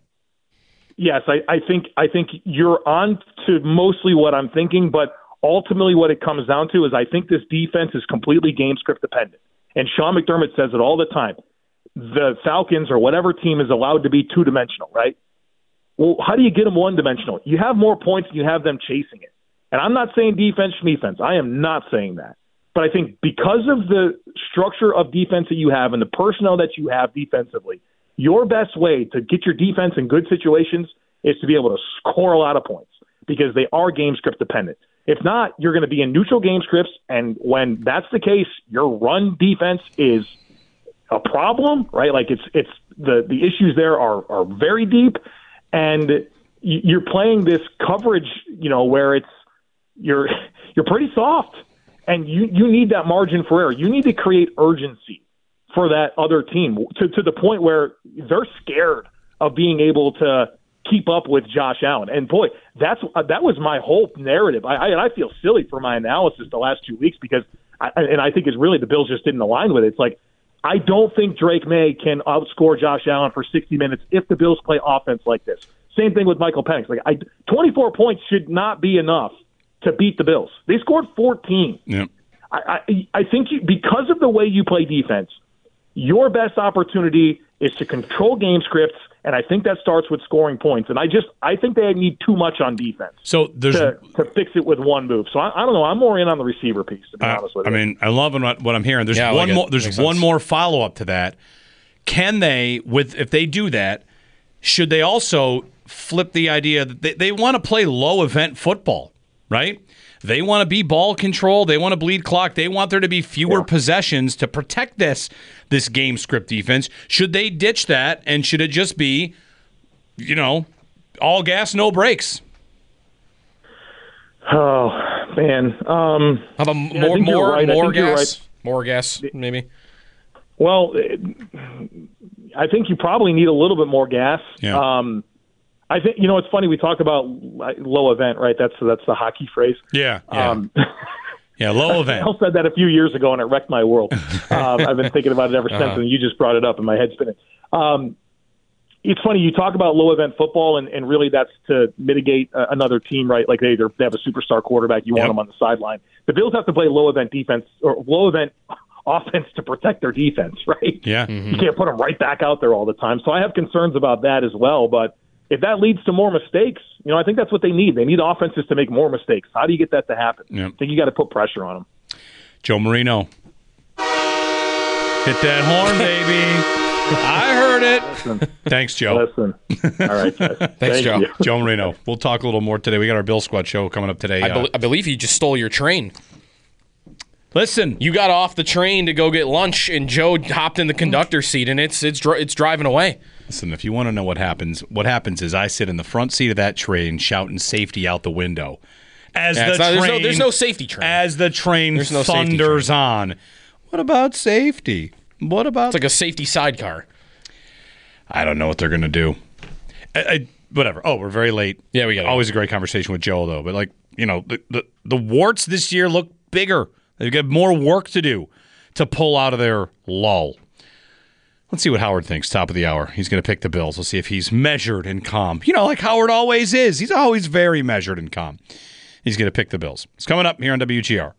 Yes, I think you're on to mostly what I'm thinking, but ultimately what it comes down to is I think this defense is completely game script dependent. And Sean McDermott says it all the time. The Falcons or whatever team is allowed to be two-dimensional, right? Well, how do you get them one-dimensional? You have more points and you have them chasing it. And I'm not saying defense. I am not saying that. But I think because of the structure of defense that you have and the personnel that you have defensively, your best way to get your defense in good situations is to be able to score a lot of points because they are game script dependent. If not, you're going to be in neutral game scripts, and when that's the case, your run defense is a problem, right? Like it's the issues there are very deep, and you're playing this coverage, where you're pretty soft, and you need that margin for error. You need to create urgency for that other team to the point where they're scared of being able to keep up with Josh Allen. And boy, that was my whole narrative. I feel silly for my analysis the last 2 weeks because I think it's really the Bills just didn't align with it. It's like, I don't think Drake May can outscore Josh Allen for 60 minutes if the Bills play offense like this. Same thing with Michael Penix. 24 points should not be enough to beat the Bills. They scored 14. Yeah. I think because of the way you play defense, your best opportunity is to control game scripts, and I think that starts with scoring points. And I think they need too much on defense to fix it with one move. So I don't know. I'm more in on the receiver piece, to be honest with you. I mean, I love what I'm hearing. There's one more follow-up to that. Can they, if they do that, should they also flip the idea that they want to play low-event football, right? They want to be ball control. They want to bleed clock. They want there to be fewer possessions to protect this game script defense. Should they ditch that, and should it just be, all gas, no brakes? Oh, man. How about more gas? More gas, maybe? Well, I think you probably need a little bit more gas. Yeah. I think it's funny we talk about low event, right? That's the hockey phrase. Yeah. Yeah, low event. I said that a few years ago, and it wrecked my world. I've been thinking about it ever since, and you just brought it up, and my head's spinning. It's funny you talk about low event football, and really that's to mitigate another team, right? Like they have a superstar quarterback, you want them on the sideline. The Bills have to play low event defense or low event offense to protect their defense, right? Yeah. You can't put them right back out there all the time. So I have concerns about that as well, but if that leads to more mistakes, I think that's what they need. They need offenses to make more mistakes. How do you get that to happen? Yep. I think you got to put pressure on them. Joe Marino. Hit that horn, baby. I heard it. Listen. Thanks, Joe. Listen. All right, guys. Thanks, Joe. Joe Marino. We'll talk a little more today. We got our Bill Squad show coming up today. I believe he just stole your train. Listen, you got off the train to go get lunch, and Joe hopped in the conductor's seat, and it's driving away. Listen, if you want to know what happens is I sit in the front seat of that train shouting safety out the window. There's no safety train. As the train thunders on. What about safety? What about... It's like a safety sidecar. I don't know what they're going to do. Whatever. Oh, we're very late. Yeah, we got always a great conversation with Joe, though. But, the warts this year look bigger. They've got more work to do to pull out of their lull. Let's see what Howard thinks, top of the hour. He's going to pick the Bills. We'll see if he's measured and calm. Like Howard always is. He's always very measured and calm. He's going to pick the Bills. It's coming up here on WGR.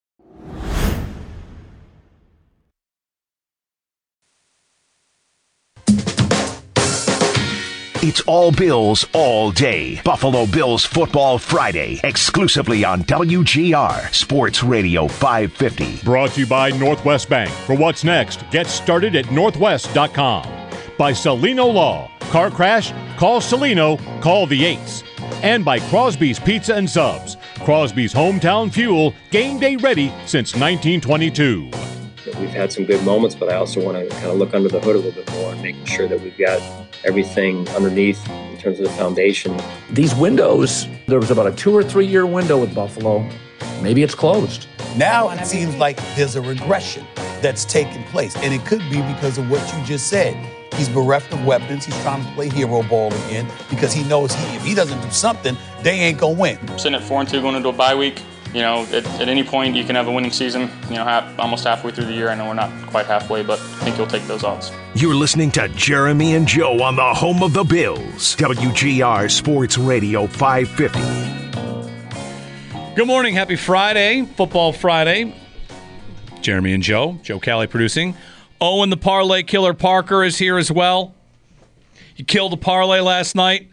It's all Bills all day. Buffalo Bills Football Friday, exclusively on WGR Sports Radio 550. Brought to you by Northwest Bank. For what's next, get started at northwest.com. By Celino Law. Car crash? Call Celino. Call the 8s. And by Crosby's Pizza and Subs. Crosby's hometown fuel, game day ready since 1922. We've had some good moments, but I also want to kind of look under the hood a little bit more and making sure that we've got everything underneath in terms of the foundation. These windows, there was about a 2 or 3 year window with Buffalo. Maybe it's closed. Now it seems like there's a regression that's taking place, and it could be because of what you just said. He's bereft of weapons. He's trying to play hero ball again because he knows if he doesn't do something, they ain't going to win. We're sitting at 4-2 going into a bye week. At any point you can have a winning season, almost halfway through the year. I know we're not quite halfway, but I think you'll take those odds. You're listening to Jeremy and Joe on the home of the Bills. WGR Sports Radio 550. Good morning. Happy Friday. Football Friday. Jeremy and Joe. Joe Cali producing. Owen the Parlay Killer Parker is here as well. You killed a parlay last night.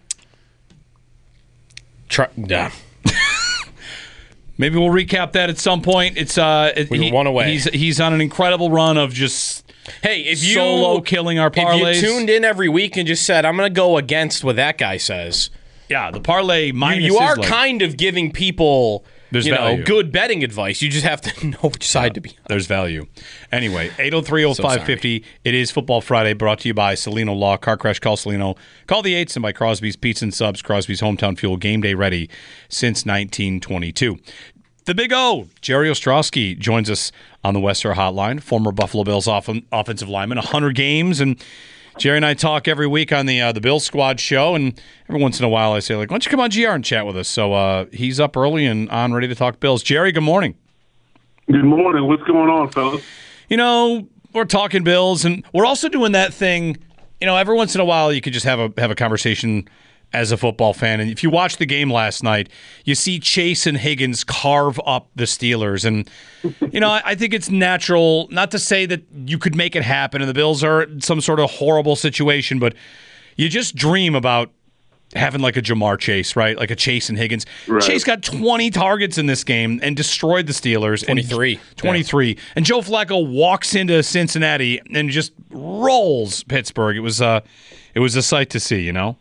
Maybe we'll recap that at some point. It's we were one away. He's on an incredible run of just solo killing our parlays. If you tuned in every week and just said, I'm going to go against what that guy says. Yeah, the parlay minus you are kind of giving people value. Good betting advice. You just have to know which side to be on. There's value. Anyway, 803-0550. It is Football Friday, brought to you by Celino Law. Car crash, call Celino. Call the 8s, and by Crosby's Pizza and Subs. Crosby's hometown fuel, game day ready since 1922. The Big O, Jerry Ostrowski, joins us on the Western Hotline, former Buffalo Bills offensive lineman, 100 games, and Jerry and I talk every week on the Bills Squad show, and every once in a while I say, why don't you come on GR and chat with us? So he's up early and on, ready to talk Bills. Jerry, good morning. Good morning. What's going on, fellas? We're talking Bills, and we're also doing that thing. Every once in a while you could just have a conversation as a football fan. And if you watch the game last night, you see Chase and Higgins carve up the Steelers. And, I think it's natural, not to say that you could make it happen and the Bills are in some sort of horrible situation, but you just dream about having like a Jamar Chase, right? Like a Chase and Higgins. Right. Chase got 20 targets in this game and destroyed the Steelers. 23. 23. And Joe Flacco walks into Cincinnati and just rolls Pittsburgh. It was a sight to see, I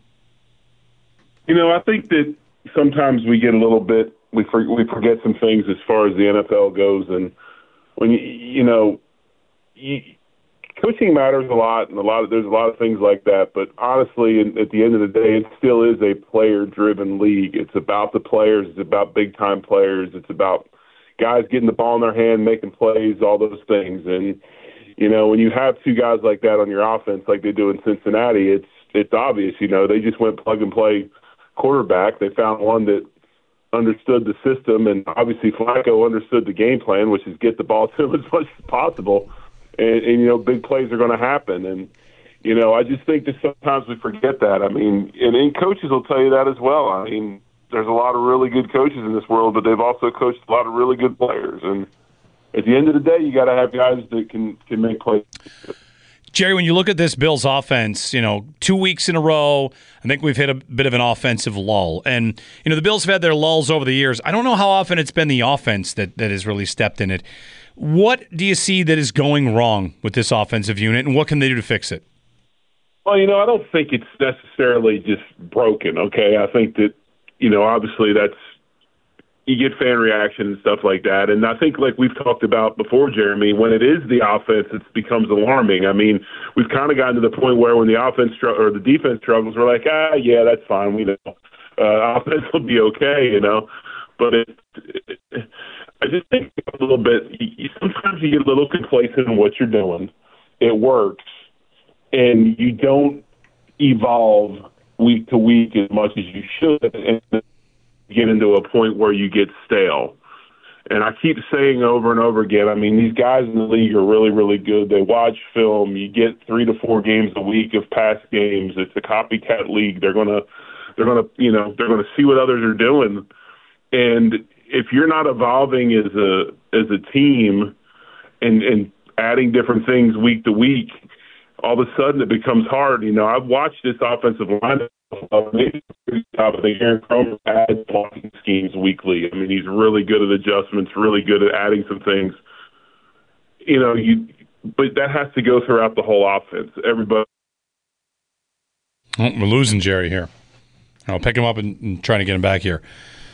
think that sometimes we get a little bit, we forget some things as far as the NFL goes. And when coaching matters a lot, and there's a lot of things like that. But honestly, at the end of the day, it still is a player-driven league. It's about the players. It's about big-time players. It's about guys getting the ball in their hand, making plays, all those things. And when you have two guys like that on your offense, like they do in Cincinnati, it's obvious. They just went plug-and-play quarterback. They found one that understood the system, and obviously Flacco understood the game plan, which is get the ball to him as much as possible. And big plays are going to happen. And, I just think that sometimes we forget that. I mean, and coaches will tell you that as well. I mean, there's a lot of really good coaches in this world, but they've also coached a lot of really good players. And at the end of the day, you got to have guys that can make plays. Jerry, when you look at this Bills offense, 2 weeks in a row, I think we've hit a bit of an offensive lull. And, the Bills have had their lulls over the years. I don't know how often it's been the offense that has really stepped in it. What do you see that is going wrong with this offensive unit, and what can they do to fix it? Well, I don't think it's necessarily just broken, okay? I think that, obviously you get fan reaction and stuff like that. And I think, like we've talked about before, Jeremy, when it is the offense, it becomes alarming. I mean, we've kind of gotten to the point where when the offense or the defense struggles, we're like, yeah, that's fine. We know offense will be okay, But I just think a little bit. Sometimes you get a little complacent in what you're doing. It works, and you don't evolve week to week as much as you should, and get into a point where you get stale. And I keep saying over and over again, I mean, these guys in the league are really, really good. They watch film. You get 3 to 4 games a week of past games. It's a copycat league. They're gonna see what others are doing, and if you're not evolving as a team and adding different things week to week, all of a sudden it becomes hard. I've watched this offensive line. I think Aaron Kromer adds blocking schemes weekly. I mean, he's really good at adjustments, really good at adding some things. But that has to go throughout the whole offense. Everybody. Oh, we're losing Jerry here. I'll pick him up and try to get him back here.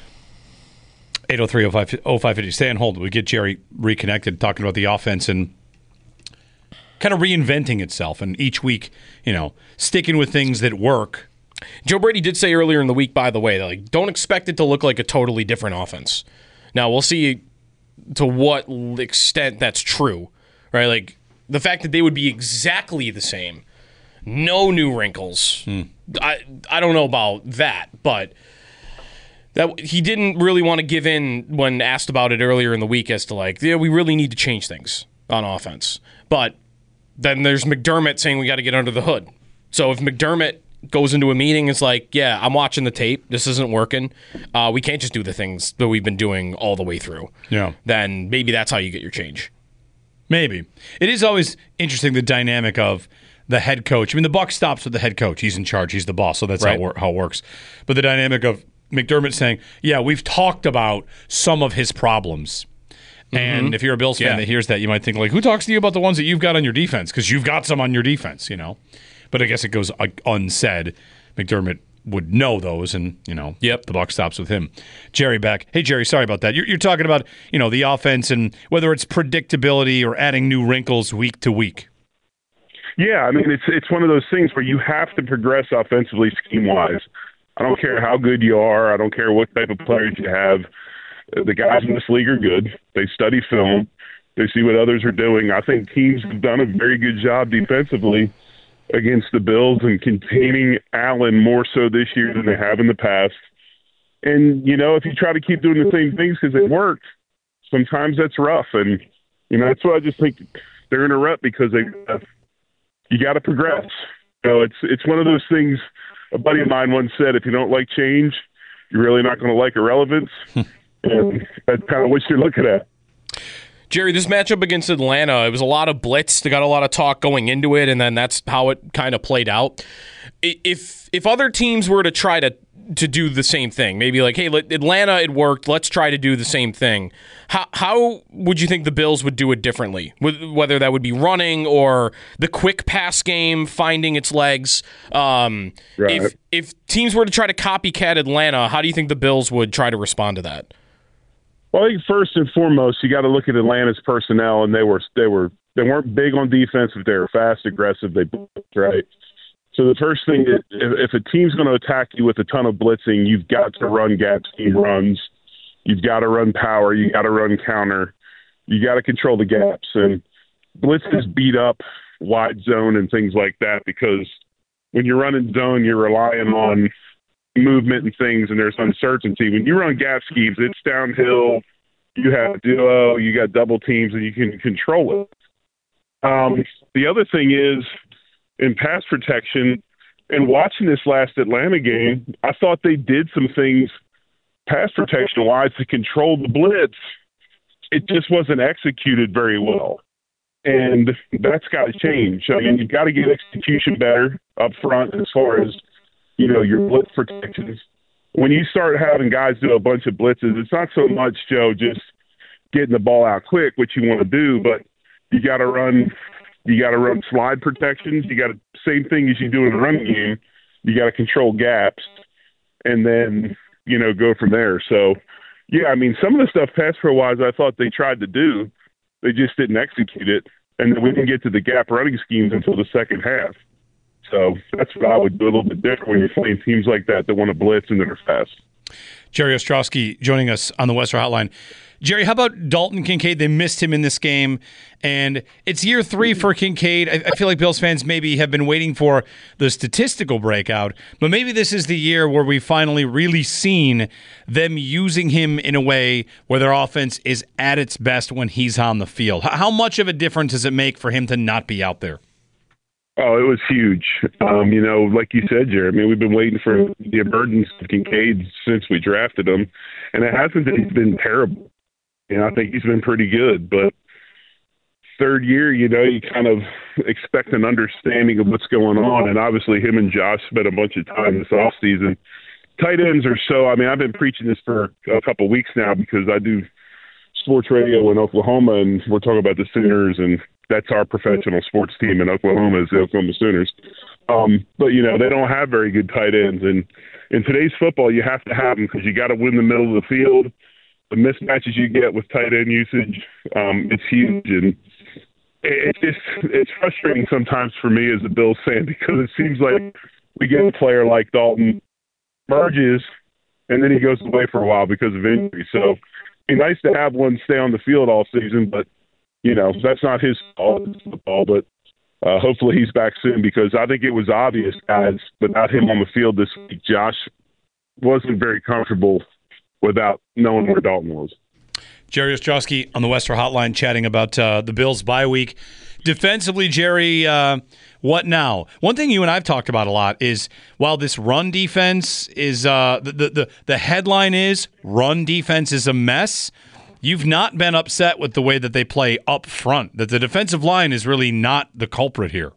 803-0550. Stay on hold. We get Jerry reconnected, talking about the offense and kind of reinventing itself. And each week, sticking with things that work. Joe Brady did say earlier in the week, by the way, that don't expect it to look like a totally different offense. Now, we'll see to what extent that's true, right? Like, the fact that they would be exactly the same, no new wrinkles. I don't know about that, but that he didn't really want to give in when asked about it earlier in the week as to we really need to change things on offense. But then there's McDermott saying we got to get under the hood. So if McDermott goes into a meeting, it's like, yeah, I'm watching the tape. This isn't working. We can't just do the things that we've been doing all the way through. Yeah. Then maybe that's how you get your change. Maybe. It is always interesting, the dynamic of the head coach. I mean, the buck stops with the head coach. He's in charge. He's the boss. So that's right. how it works. But the dynamic of McDermott saying, yeah, we've talked about some of his problems. Mm-hmm. And if you're a Bills fan that hears that, you might think, who talks to you about the ones that you've got on your defense? Because you've got some on your defense, But I guess it goes unsaid. McDermott would know those, and, the buck stops with him. Jerry back. Hey, Jerry, sorry about that. You're talking about, the offense and whether it's predictability or adding new wrinkles week to week. Yeah, I mean, it's one of those things where you have to progress offensively scheme-wise. I don't care how good you are. I don't care what type of players you have. The guys in this league are good. They study film. They see what others are doing. I think teams have done a very good job defensively against the Bills and containing Allen more so this year than they have in the past. And, if you try to keep doing the same things because it worked, sometimes that's rough. And, that's what I just think they're in a rut because you got to progress. It's one of those things a buddy of mine once said, if you don't like change, you're really not going to like irrelevance. And that's kind of what you're looking at. Jerry, this matchup against Atlanta, it was a lot of blitz. They got a lot of talk going into it, and then that's how it kind of played out. If other teams were to try to do the same thing, maybe like, hey, Atlanta, it worked, let's try to do the same thing, how would you think the Bills would do it differently? Whether that would be running or the quick pass game, finding its legs. Right. If teams were to try to copycat Atlanta, how do you think the Bills would try to respond to that? Well, I think first and foremost, you got to look at Atlanta's personnel, and they weren't big on defense, but they were fast, aggressive. They blitzed, right. So the first thing is, if a team's going to attack you with a ton of blitzing, you've got to run gap scheme runs. You've got to run power. You got to run counter. You got to control the gaps. And blitzes beat up wide zone and things like that, because when you're running zone, you're relying on movement and things, and there's uncertainty. When you run gap schemes, it's downhill. You have duo, you got double teams, and you can control it. The other thing is, in pass protection, and watching this last Atlanta game, I thought they did some things pass protection-wise to control the blitz. It just wasn't executed very well, and that's got to change. I mean, you've got to get execution better up front as far as, your blitz protections. When you start having guys do a bunch of blitzes, it's not so much, Joe, just getting the ball out quick, which you want to do, but you got to run slide protections. You got to, same thing as you do in the run game. You got to control gaps, and then go from there. So, yeah, I mean, some of the stuff pass pro wise, I thought they tried to do, they just didn't execute it, and then we didn't get to the gap running schemes until the second half. So that's what I would do a little bit different when you're playing teams like that want to blitz and that are fast. Jerry Ostrowski joining us on the Western Hotline. Jerry, how about Dalton Kincaid? They missed him in this game, and it's year 3 for Kincaid. I feel like Bills fans maybe have been waiting for the statistical breakout, but maybe this is the year where we've finally really seen them using him in a way where their offense is at its best when he's on the field. How much of a difference does it make for him to not be out there? Oh, it was huge. Like you said, Jerry, I mean, we've been waiting for the emergence of Kincaid since we drafted him, and it hasn't been terrible. I think he's been pretty good, but third year, you kind of expect an understanding of what's going on, and obviously him and Josh spent a bunch of time this offseason. Tight ends are I've been preaching this for a couple of weeks now because I do sports radio in Oklahoma, and we're talking about the Sooners, and that's our professional sports team in Oklahoma is the Oklahoma Sooners. But, they don't have very good tight ends. And in today's football, you have to have them because you got to win the middle of the field. The mismatches you get with tight end usage, it's huge. And it's frustrating sometimes for me as a Bills fan because it seems like we get a player like Dalton, emerges, and then he goes away for a while because of injury. So it'd be nice to have one stay on the field all season, but that's not his fault. It's football, but hopefully he's back soon because I think it was obvious, guys, without him on the field this week, Josh wasn't very comfortable without knowing where Dalton was. Jerry Ostrowski on the Western Hotline chatting about the Bills' bye week. Defensively, Jerry, what now? One thing you and I've talked about a lot is while this run defense is the headline is run defense is a mess, you've not been upset with the way that they play up front, that the defensive line is really not the culprit here.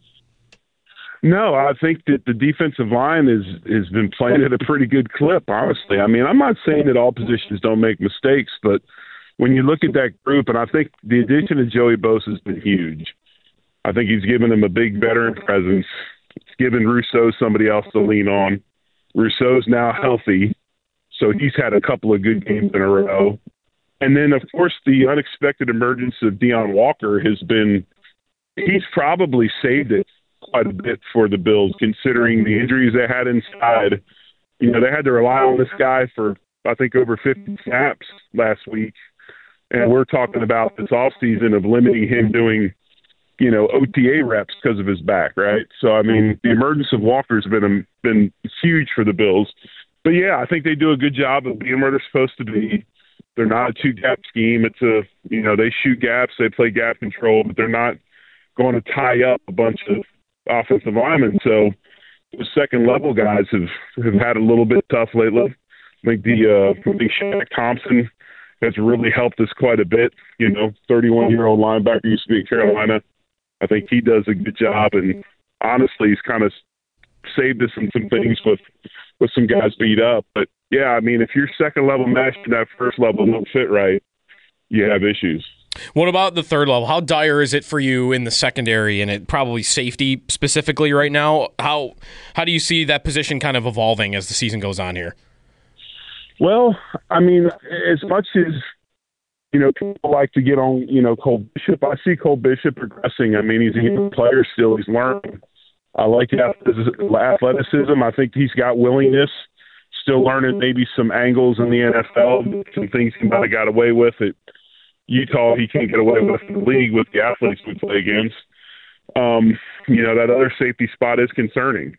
No, I think that the defensive line has been playing at a pretty good clip, honestly. I mean, I'm not saying that all positions don't make mistakes, but when you look at that group, and I think the addition of Joey Bosa has been huge. I think he's given them a big veteran presence. It's given Rousseau somebody else to lean on. Rousseau's now healthy, so he's had a couple of good games in a row. And then, of course, the unexpected emergence of Deion Walker he's probably saved it quite a bit for the Bills, considering the injuries they had inside. They had to rely on this guy for, I think, over 50 snaps last week. And we're talking about this offseason of limiting him doing, OTA reps because of his back, right? So, I mean, the emergence of Walker's been huge for the Bills. But, yeah, I think they do a good job of being where they're supposed to be. They're not a two-gap scheme. It's they shoot gaps, they play gap control, but they're not going to tie up a bunch of offensive linemen. So the second level guys have had a little bit tough lately. I think Shaq Thompson has really helped us quite a bit. 31-year-old linebacker, used to be in Carolina. I think he does a good job, and honestly, he's kind of saved us in some things with some guys beat up. But yeah, I mean, if your second level mesh and that first level don't fit right, you have issues. What about the third level? How dire is it for you in the secondary and probably safety specifically right now? How do you see that position kind of evolving as the season goes on here? Well, I mean, as much as, people like to get on, Cole Bishop, I see Cole Bishop progressing. I mean, he's a young player still. He's learning. I like athleticism. I think he's got willingness, still learning maybe some angles in the NFL, some things he might have got away with at Utah. He can't get away with in the league with the athletes we play against. That other safety spot is concerning.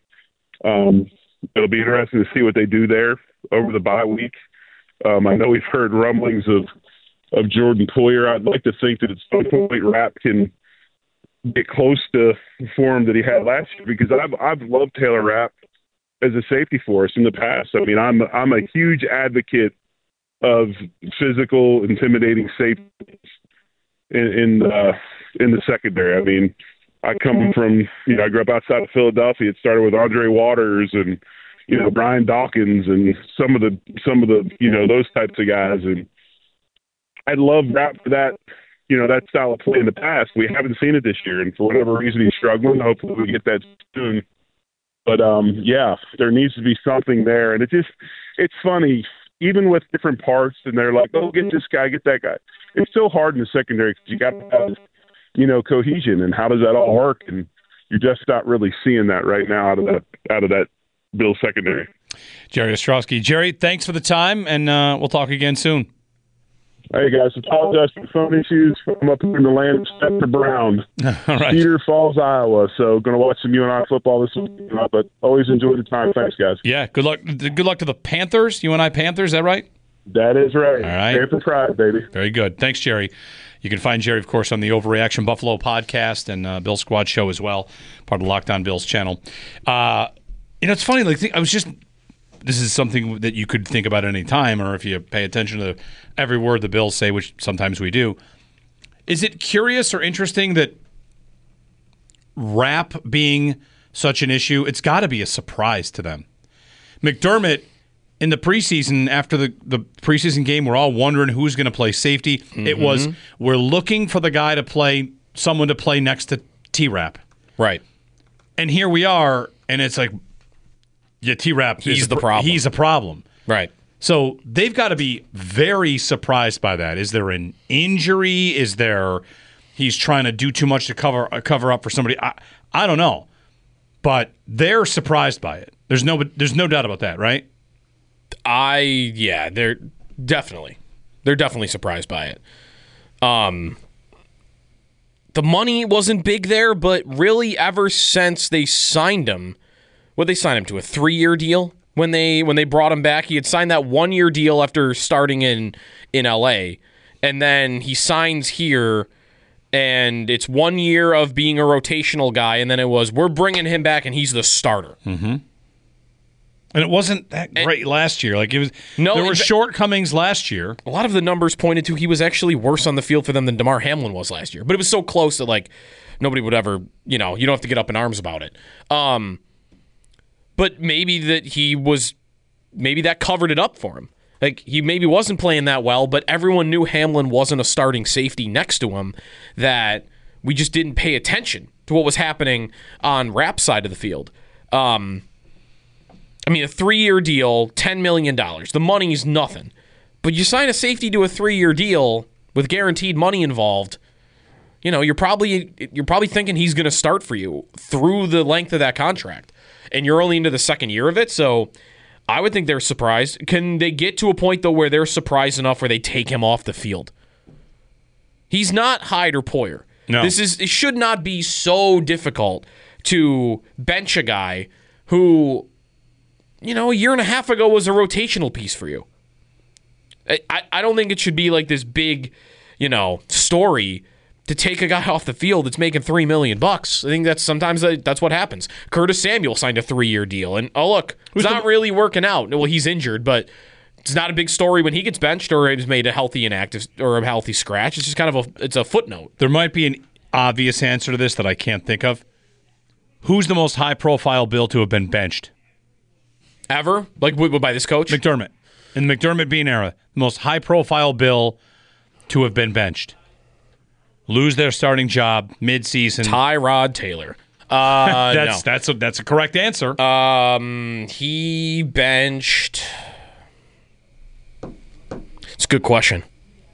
It'll be interesting to see what they do there over the bye week. I know we've heard rumblings of Jordan Poyer. I'd like to think that at some point Rapp can get close to the form that he had last year, because I've loved Taylor Rapp as a safety for us in the past. I mean, I'm a huge advocate of physical, intimidating safeties in the secondary. I mean, I come from, I grew up outside of Philadelphia. It started with Andre Waters and, Brian Dawkins and some of the, those types of guys. And I love Rapp for that, that style of play in the past. We haven't seen it this year. And for whatever reason, he's struggling. Hopefully we get that soon. But, there needs to be something there. And it's funny, even with different parts, and they're like, oh, get this guy, get that guy. It's still hard in the secondary because you got to have, cohesion, and how does that all work? And you're just not really seeing that right now out of that Bill secondary. Jerry Ostrowski. Jerry, thanks for the time, and we'll talk again soon. Hey, guys, apologize for phone issues. I'm up here in the land of Spencer Brown, right. Cedar Falls, Iowa. So going to watch some UNI football this week, but always enjoy the time. Thanks, guys. Yeah, good luck. Good luck to the Panthers, UNI Panthers, is that right? That is right. All right. Panther pride, baby. Very good. Thanks, Jerry. You can find Jerry, of course, on the Overreaction Buffalo podcast and Bill Squad show as well, part of Locked On Bills channel. It's funny. This is something that you could think about at any time, or if you pay attention to every word the Bills say, which sometimes we do. Is it curious or interesting that Rapp being such an issue, it's got to be a surprise to them? McDermott, in the preseason, after the preseason game, we're all wondering who's going to play safety. Mm-hmm. It was, we're looking for the guy to play, someone to play next to T-Rapp. Right. And here we are, and it's like, yeah, T-Rapp, he's the problem. He's a problem. Right. So they've got to be very surprised by that. Is there an injury? Is there he's trying to do too much to cover up for somebody? I don't know. But they're surprised by it. There's no doubt about that, right? They're definitely surprised by it. The money wasn't big there, but really ever since they signed him, they signed him to a 3-year deal when they brought him back. He had signed that 1-year deal after starting in LA, and then he signs here, and it's 1 year of being a rotational guy, and then it was, we're bringing him back, and he's the starter. Mm-hmm. And it wasn't that great last year. Like, it was. No, there were shortcomings last year. A lot of the numbers pointed to he was actually worse on the field for them than DeMar Hamlin was last year. But it was so close that nobody would ever, you don't have to get up in arms about it. But maybe that covered it up for him. He maybe wasn't playing that well, but everyone knew Hamlin wasn't a starting safety next to him, that we just didn't pay attention to what was happening on Rapp's side of the field. A 3-year deal, $10 million. The money's nothing. But you sign a safety to a 3-year deal with guaranteed money involved, you're probably thinking he's going to start for you through the length of that contract. And you're only into the second year of it, so I would think they're surprised. Can they get to a point, though, where they're surprised enough where they take him off the field? He's not Hyde or Poyer. No. It should not be so difficult to bench a guy who, a year and a half ago was a rotational piece for you. I don't think it should be like this big, story to take a guy off the field that's making $3 million. I think that's what happens. Curtis Samuel signed a 3-year deal, and look, it's not really working out. Well, he's injured, but it's not a big story when he gets benched or is made a healthy inactive or a healthy scratch. It's just kind of it's a footnote. There might be an obvious answer to this that I can't think of. Who's the most high-profile Bill to have been benched? Ever? Like by this coach? McDermott. In the McDermott Bean era, the most high-profile Bill to have been benched. Lose their starting job mid-season. Tyrod Taylor. No. That's a correct answer. He benched... It's a good question.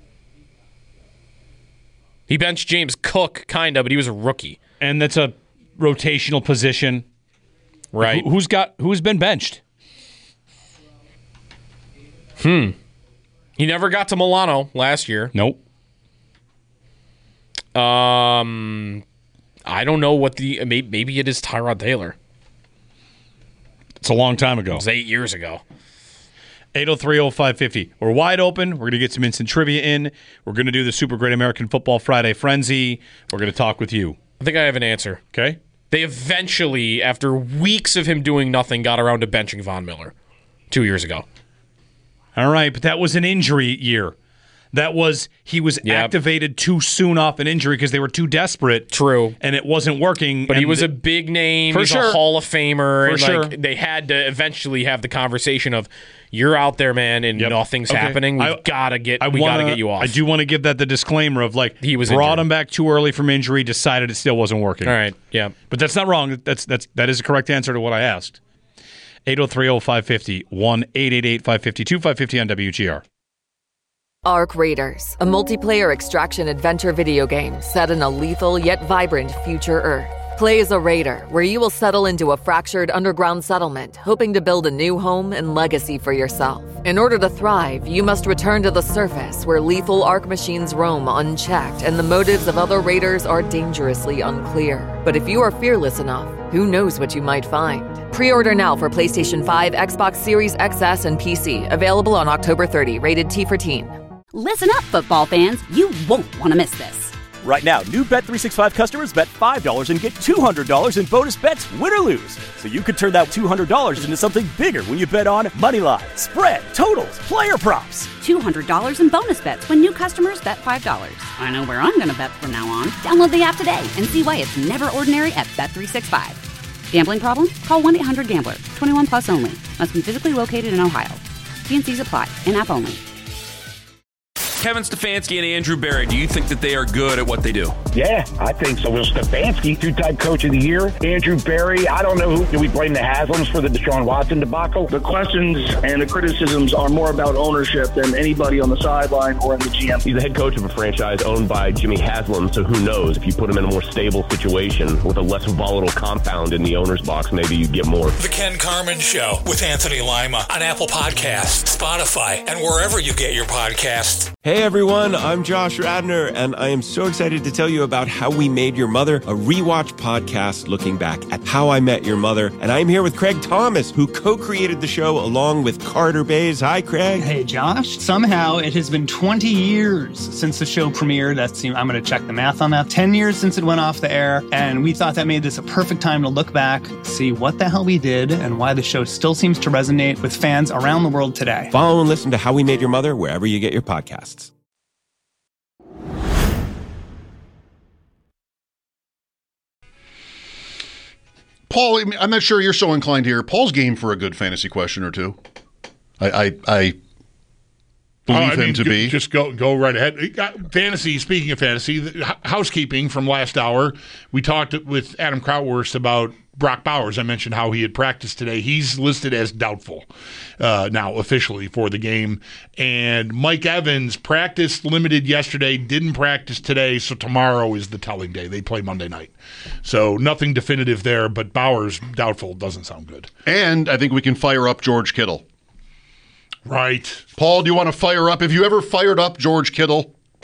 He benched James Cook, kind of, but he was a rookie. And that's a rotational position. Right. Who's been benched? He never got to Milano last year. Nope. I don't know what maybe it is Tyrod Taylor. It's a long time ago. It was 8 years ago. 803-0550. We're wide open. We're going to get some instant trivia in. We're going to do the Super Great American Football Friday Frenzy. We're going to talk with you. I think I have an answer. Okay. They eventually, after weeks of him doing nothing, got around to benching Von Miller 2 years ago. All right, but that was an injury year. He was activated too soon off an injury because they were too desperate. True. And it wasn't working. But he was a big name. He's a Hall of Famer. For and they had to eventually have the conversation of, you're out there, man, and nothing's happening. We gotta get you off. I do want to give that the disclaimer of he was brought injured. Him back too early from injury, decided it still wasn't working. All right, yeah. But that's not wrong. That is a correct answer to what I asked. 803-0550, 1-888-552-550 on WGR. Arc Raiders, a multiplayer extraction adventure video game set in a lethal yet vibrant future Earth. Play as a raider, where you will settle into a fractured underground settlement, hoping to build a new home and legacy for yourself. In order to thrive, you must return to the surface, where lethal Arc machines roam unchecked and the motives of other raiders are dangerously unclear. But if you are fearless enough, who knows what you might find? Pre-order now for PlayStation 5, Xbox Series XS, and PC. Available on October 30. Rated T for Teen. Listen up, football fans. You won't want to miss this. Right now, new Bet365 customers bet $5 and get $200 in bonus bets, win or lose. So you could turn that $200 into something bigger when you bet on moneyline, spread, totals, player props. $200 in bonus bets when new customers bet $5. I know where I'm going to bet from now on. Download the app today and see why it's never ordinary at Bet365. Gambling problem? Call 1-800-GAMBLER. 21 plus only. Must be physically located in Ohio. T&Cs apply. In-app only. Kevin Stefanski and Andrew Berry, do you think that they are good at what they do? Yeah, I think so. Will Stefanski, two-time coach of the year. Andrew Berry, I don't know do we blame the Haslams for the Deshaun Watson debacle? The questions and the criticisms are more about ownership than anybody on the sideline or in the GM. He's the head coach of a franchise owned by Jimmy Haslam, so who knows? If you put him in a more stable situation with a less volatile compound in the owner's box, maybe you get more. The Ken Carman Show with Anthony Lima on Apple Podcasts, Spotify, and wherever you get your podcasts. Hey everyone, I'm Josh Radner, and I am so excited to tell you about How We Made Your Mother, a rewatch podcast looking back at How I Met Your Mother. And I'm here with Craig Thomas, who co-created the show along with Carter Bays. Hi, Craig. Hey, Josh. Somehow it has been 20 years since the show premiered. I'm going to check the math on that. 10 years since it went off the air, and we thought that made this a perfect time to look back, see what the hell we did, and why the show still seems to resonate with fans around the world today. Follow and listen to How We Made Your Mother wherever you get your podcasts. Paul, I'm not sure you're so inclined here. Paul's game for a good fantasy question or two. I believe him to be. Just go right ahead. Fantasy, speaking of fantasy, housekeeping from last hour, we talked with Adam Krautwurst about Brock Bowers. I mentioned how he had practiced today. He's listed as doubtful now officially for the game. And Mike Evans practiced limited yesterday, didn't practice today, so tomorrow is the telling day. They play Monday night. So nothing definitive there, but Bowers doubtful doesn't sound good. And I think we can fire up George Kittle. Right. Paul, do you want to fire up? Have you ever fired up George Kittle?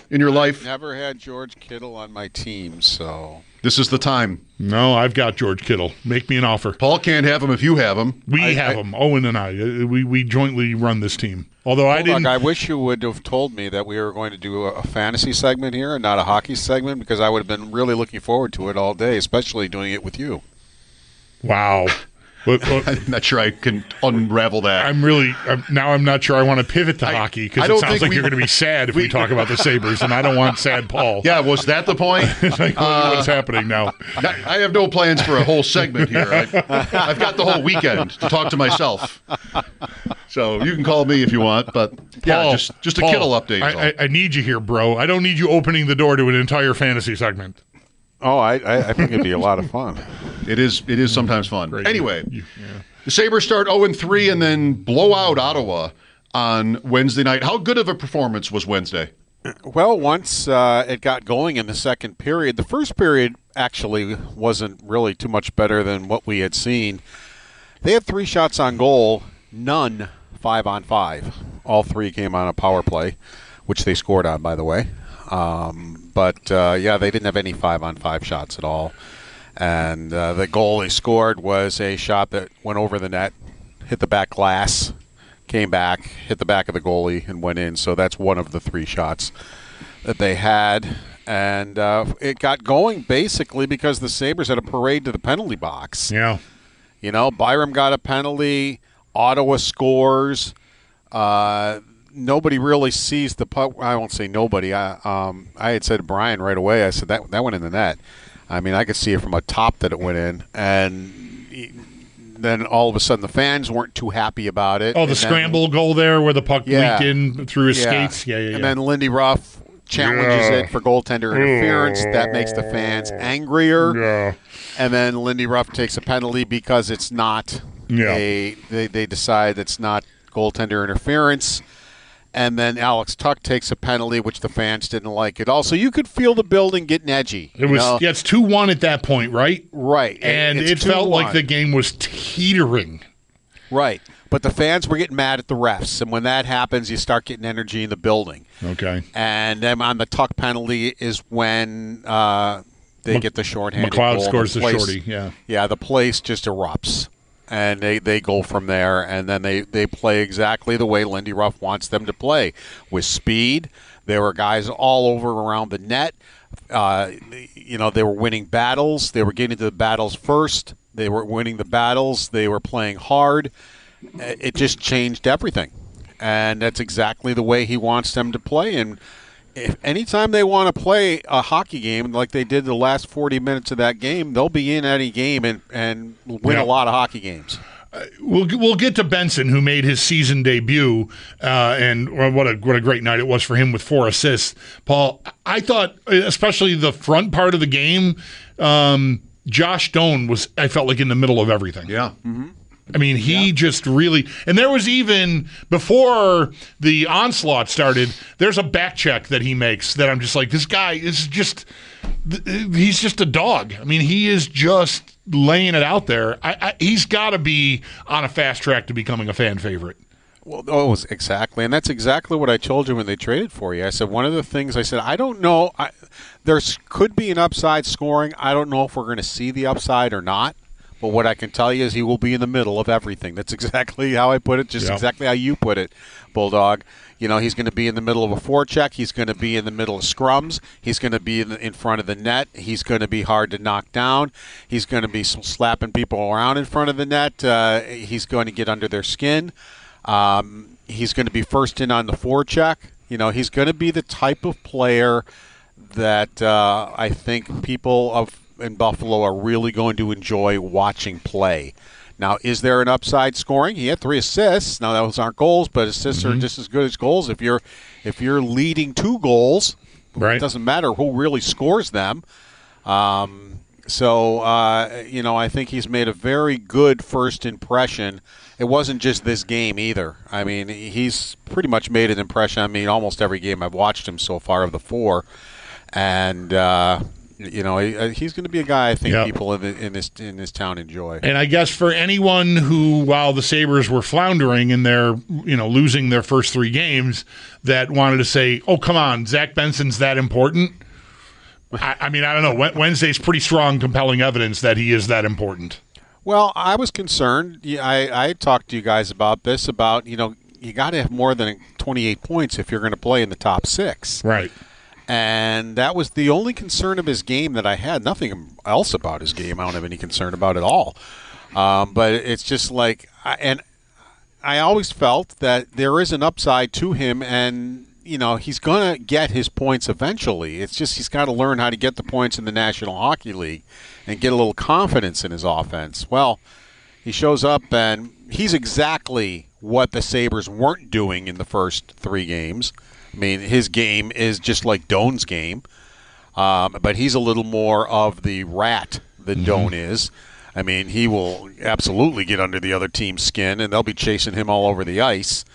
in your life? I've never had George Kittle on my team, so this is the time. No, I've got George Kittle. Make me an offer. Paul can't have him if you have him. We have him. Owen and I. We jointly run this team. Although I didn't. I wish you would have told me that we were going to do a fantasy segment here and not a hockey segment, because I would have been really looking forward to it all day, especially doing it with you. Wow. I'm not sure I can unravel that. I'm not sure I want to pivot to hockey, because it sounds like you're going to be sad if we talk about the Sabres, and I don't want sad Paul. Yeah, was that the point? Like, what's happening now? I have no plans for a whole segment here. I've got the whole weekend to talk to myself. So you can call me if you want, but Paul, just a Kittle update. I need you here, bro. I don't need you opening the door to an entire fantasy segment. Oh, I think it'd be a lot of fun. It is sometimes fun. Great. Anyway, the Sabres start 0-3 and then blow out Ottawa on Wednesday night. How good of a performance was Wednesday? Well, once it got going in the second period, the first period actually wasn't really too much better than what we had seen. They had 3 shots on goal, none 5-on-5. All 3 came on a power play, which they scored on, by the way. But they didn't have any 5-on-5 shots at all. And the goal they scored was a shot that went over the net, hit the back glass, came back, hit the back of the goalie, and went in. So that's one of the 3 shots that they had. And it got going basically because the Sabres had a parade to the penalty box. Yeah. You know, Byram got a penalty. Ottawa scores. Nobody really sees the puck. I won't say nobody. I had said to Brian right away, I said, that went in the net. I mean, I could see it from a top that it went in. And then all of a sudden the fans weren't too happy about it. Oh, the scramble goal there where the puck leaked in through his skates? Yeah. And then Lindy Ruff challenges it for goaltender interference. That makes the fans angrier. Yeah. And then Lindy Ruff takes a penalty because it's not they decide it's not goaltender interference. And then Alex Tuck takes a penalty, which the fans didn't like at all. So you could feel the building getting edgy. It was it's 2-1 at that point, right? Right. And it felt like the game was teetering. Right. But the fans were getting mad at the refs. And when that happens, you start getting energy in the building. Okay. And then on the Tuck penalty is when they get the shorthanded McLeod goal. scores the shorty, yeah. Yeah, the place just erupts. And they go from there, and then they play exactly the way Lindy Ruff wants them to play, with speed. There were guys all over around the net. They were winning battles. They were getting to the battles first. They were winning the battles. They were playing hard. It just changed everything, and that's exactly the way he wants them to play. And if anytime they want to play a hockey game like they did the last 40 minutes of that game, they'll be in any game and win a lot of hockey games. We'll get to Benson, who made his season debut, and what a great night it was for him with 4 assists. Paul, I thought, especially the front part of the game, Josh Doan was, I felt like, in the middle of everything. Yeah. Mm-hmm. I mean, he just really, and there was even, before the onslaught started, there's a back check that he makes that I'm just like, this guy is just, he's just a dog. I mean, he is just laying it out there. He's got to be on a fast track to becoming a fan favorite. Well, exactly. And that's exactly what I told you when they traded for you. I said, one of the things I said, I don't know, there could be an upside scoring. I don't know if we're going to see the upside or not. But what I can tell you is he will be in the middle of everything. That's exactly how I put it, just exactly how you put it, Bulldog. You know, he's going to be in the middle of a forecheck. He's going to be in the middle of scrums. He's going to be in front of the net. He's going to be hard to knock down. He's going to be slapping people around in front of the net. He's going to get under their skin. He's going to be first in on the forecheck. You know, he's going to be the type of player that I think people in Buffalo are really going to enjoy watching play. Now, is there an upside scoring? He had 3 assists. Now, those aren't goals, but assists are just as good as goals. If you're leading 2 goals, it doesn't matter who really scores them. I think he's made a very good first impression. It wasn't just this game either. I mean, he's pretty much made an impression. I mean, almost every game I've watched him so far of the 4. And He's going to be a guy I think people in this town enjoy. And I guess for anyone who, while the Sabres were floundering and they're losing their first 3 games, that wanted to say, "Oh, come on, Zach Benson's that important." I don't know. Wednesday's pretty strong, compelling evidence that he is that important. Well, I was concerned. I talked to you guys about this. You got to have more than 28 points if you're going to play in the top 6. Right. And that was the only concern of his game that I had. Nothing else about his game I don't have any concern about at all. But it's just like, and I always felt that there is an upside to him, and he's going to get his points eventually. It's just he's got to learn how to get the points in the National Hockey League and get a little confidence in his offense. Well, he shows up, and he's exactly what the Sabres weren't doing in the first 3 games. I mean, his game is just like Doan's game, but he's a little more of the rat than Doan is. I mean, he will absolutely get under the other team's skin, and they'll be chasing him all over the ice.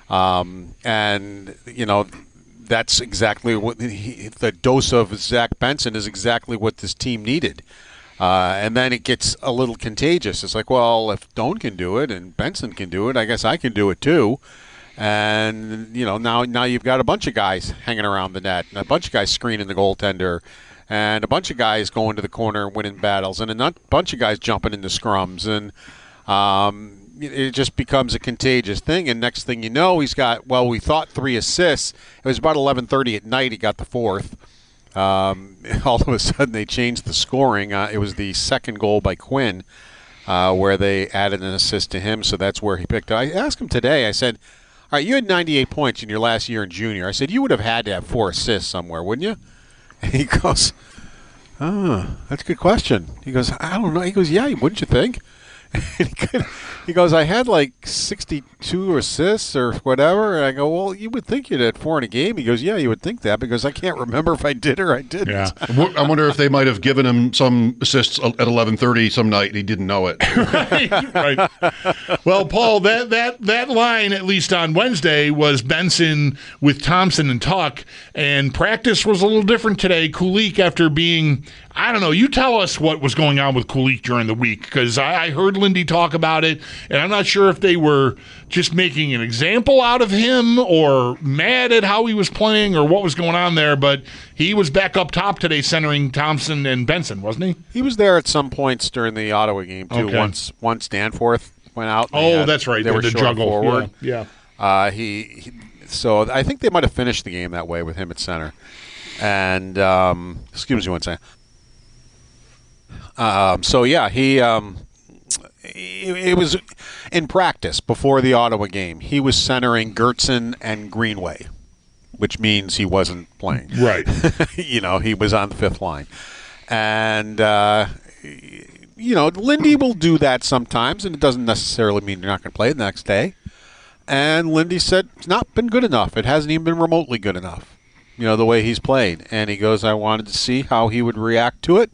That's exactly what the dose of Zach Benson is exactly what this team needed. And then it gets a little contagious. It's like, well, if Doan can do it and Benson can do it, I guess I can do it too. And, now you've got a bunch of guys hanging around the net, and a bunch of guys screening the goaltender, and a bunch of guys going to the corner and winning battles, and a bunch of guys jumping into scrums. And it just becomes a contagious thing. And next thing you know, he's got, we thought 3 assists. It was about 11:30 at night he got the 4th. All of a sudden they changed the scoring. It was the second goal by Quinn where they added an assist to him, so that's where he picked up. I asked him today, I said, all right, you had 98 points in your last year in junior. I said, you would have had to have 4 assists somewhere, wouldn't you? And he goes, that's a good question. He goes, I don't know. He goes, yeah, wouldn't you think? He goes, I had like 62 assists or whatever. And I go, well, you would think you'd had 4 in a game. He goes, yeah, you would think that, because I can't remember if I did or I didn't. Yeah. I wonder if they might have given him some assists at 11:30 some night and he didn't know it. Right. Well, Paul, that line, at least on Wednesday, was Benson with Thompson and Tuck, and practice was a little different today. Kulich, after being, I don't know, you tell us what was going on with Kulich during the week, because I heard Lindy talk about it, and I'm not sure if they were just making an example out of him or mad at how he was playing or what was going on there, but he was back up top today centering Thompson and Benson, wasn't he? He was there at some points during the Ottawa game, too. Okay. Once Danforth went out. That's right. They were the short juggle forward. Yeah. So I think they might have finished the game that way with him at center. And, excuse me one second. It was in practice before the Ottawa game. He was centering Gertzen and Greenway, which means he wasn't playing. Right. He was on the 5th line. And, Lindy will do that sometimes, and it doesn't necessarily mean you're not going to play the next day. And Lindy said, it's not been good enough. It hasn't even been remotely good enough, the way he's played. And he goes, I wanted to see how he would react to it.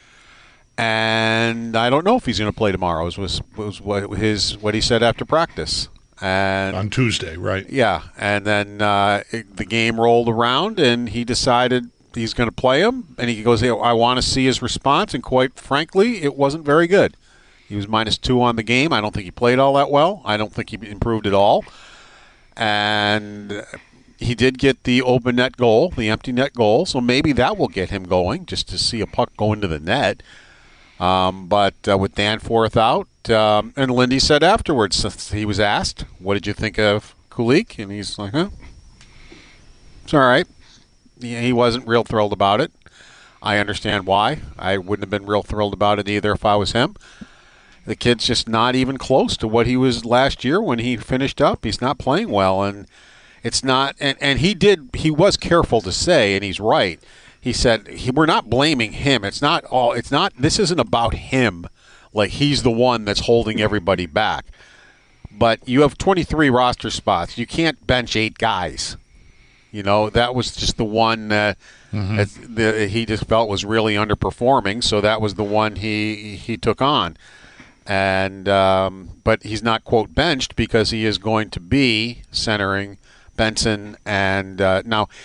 And I don't know if he's going to play tomorrow. Was what he said after practice. And on Tuesday, right? Yeah, and then the game rolled around, and he decided he's going to play him. And he goes, I want to see his response. And quite frankly, it wasn't very good. He was -2 on the game. I don't think he played all that well. I don't think he improved at all. And he did get the open net goal, the empty net goal. So maybe that will get him going, just to see a puck go into the net. But with Danforth out, and Lindy said afterwards, he was asked, what did you think of Kulich? And he's like, it's all right. He wasn't real thrilled about it. I understand why. I wouldn't have been real thrilled about it either if I was him. The kid's just not even close to what he was last year when he finished up. He's not playing well, and it's not. And he was careful to say, and he's right. He said, we're not blaming him. This isn't about him. Like, he's the one that's holding everybody back. But you have 23 roster spots. You can't bench 8 guys. That was just the one that he just felt was really underperforming. So that was the one he took on. And but he's not, quote, benched, because he is going to be centering Benson. And now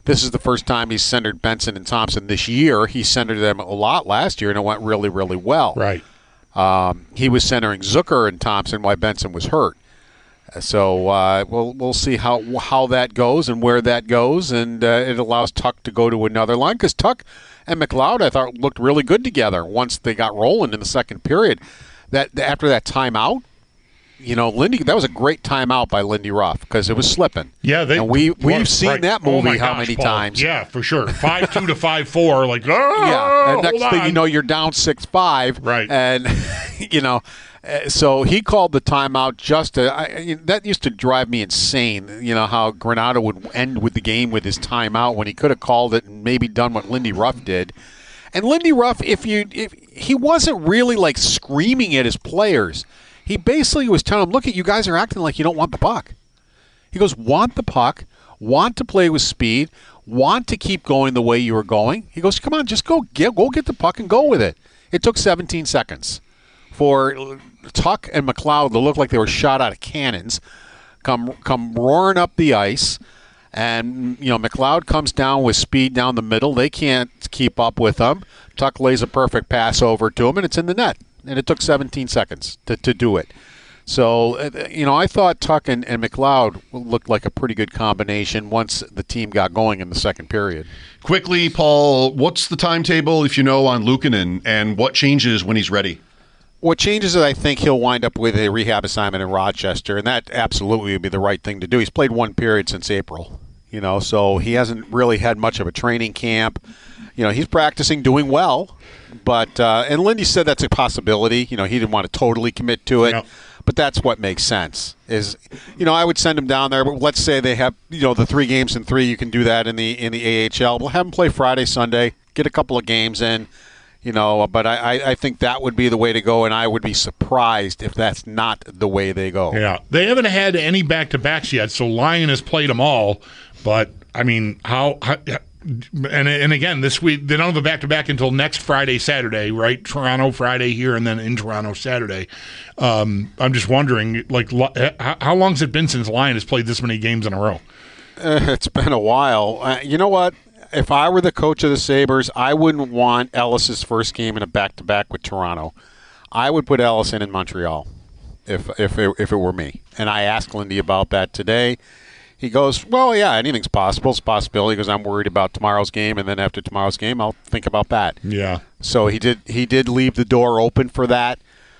This is the first time he's centered Benson and Thompson this year. He centered them a lot last year, and it went really, really well. Right. He was centering Zucker and Thompson while Benson was hurt. So we'll see how that goes and where that goes, and it allows Tuck to go to another line because Tuck and McLeod, I thought, looked really good together once they got rolling in the second period. That after that timeout, Lindy, that was a great timeout by Lindy Ruff because it was slipping. Yeah, and we've seen that movie how many times? Yeah, for sure. 5-2 to 5-4, like yeah. And next thing you know, you're down 6-5. Right. And so he called the timeout just to. That used to drive me insane. How Granato would end with the game with his timeout when he could have called it and maybe done what Lindy Ruff did. And Lindy Ruff, if he wasn't really like screaming at his players. He basically was telling them, look, you guys are acting like you don't want the puck. He goes, want the puck, want to play with speed, want to keep going the way you were going. He goes, come on, just go get the puck and go with it. It took 17 seconds for Tuck and McLeod to look like they were shot out of cannons, come roaring up the ice. And, McLeod comes down with speed down the middle. They can't keep up with him. Tuck lays a perfect pass over to him, and it's in the net. And it took 17 seconds to do it. So, I thought Tuck and McLeod looked like a pretty good combination once the team got going in the second period. Quickly, Paul, what's the timetable, if you know, on Luukkonen, and what changes when he's ready? What changes is I think he'll wind up with a rehab assignment in Rochester, and that absolutely would be the right thing to do. He's played one period since April, so he hasn't really had much of a training camp. He's practicing, doing well, but and Lindy said that's a possibility. He didn't want to totally commit to it, no. But that's what makes sense. Is I would send him down there, but let's say they have the 3 games in 3. You can do that in the AHL. We'll have him play Friday, Sunday, get a couple of games in. But I think that would be the way to go, and I would be surprised if that's not the way they go. Yeah, they haven't had any back-to-backs yet, so Lyon has played them all. But I mean, how and again, this week they don't have a back-to-back until next Friday, Saturday, right? Toronto Friday here, and then in Toronto Saturday. I'm just wondering, how long has it been since Lyon has played this many games in a row? It's been a while. You know what? If I were the coach of the Sabres, I wouldn't want Ellis's first game in a back-to-back with Toronto. I would put Ellis in Montreal if it were me. And I asked Lindy about that today. He goes, well, yeah, anything's possible. It's a possibility. He goes, I'm worried about tomorrow's game, and then after tomorrow's game, I'll think about that. Yeah. So he did leave the door open for that.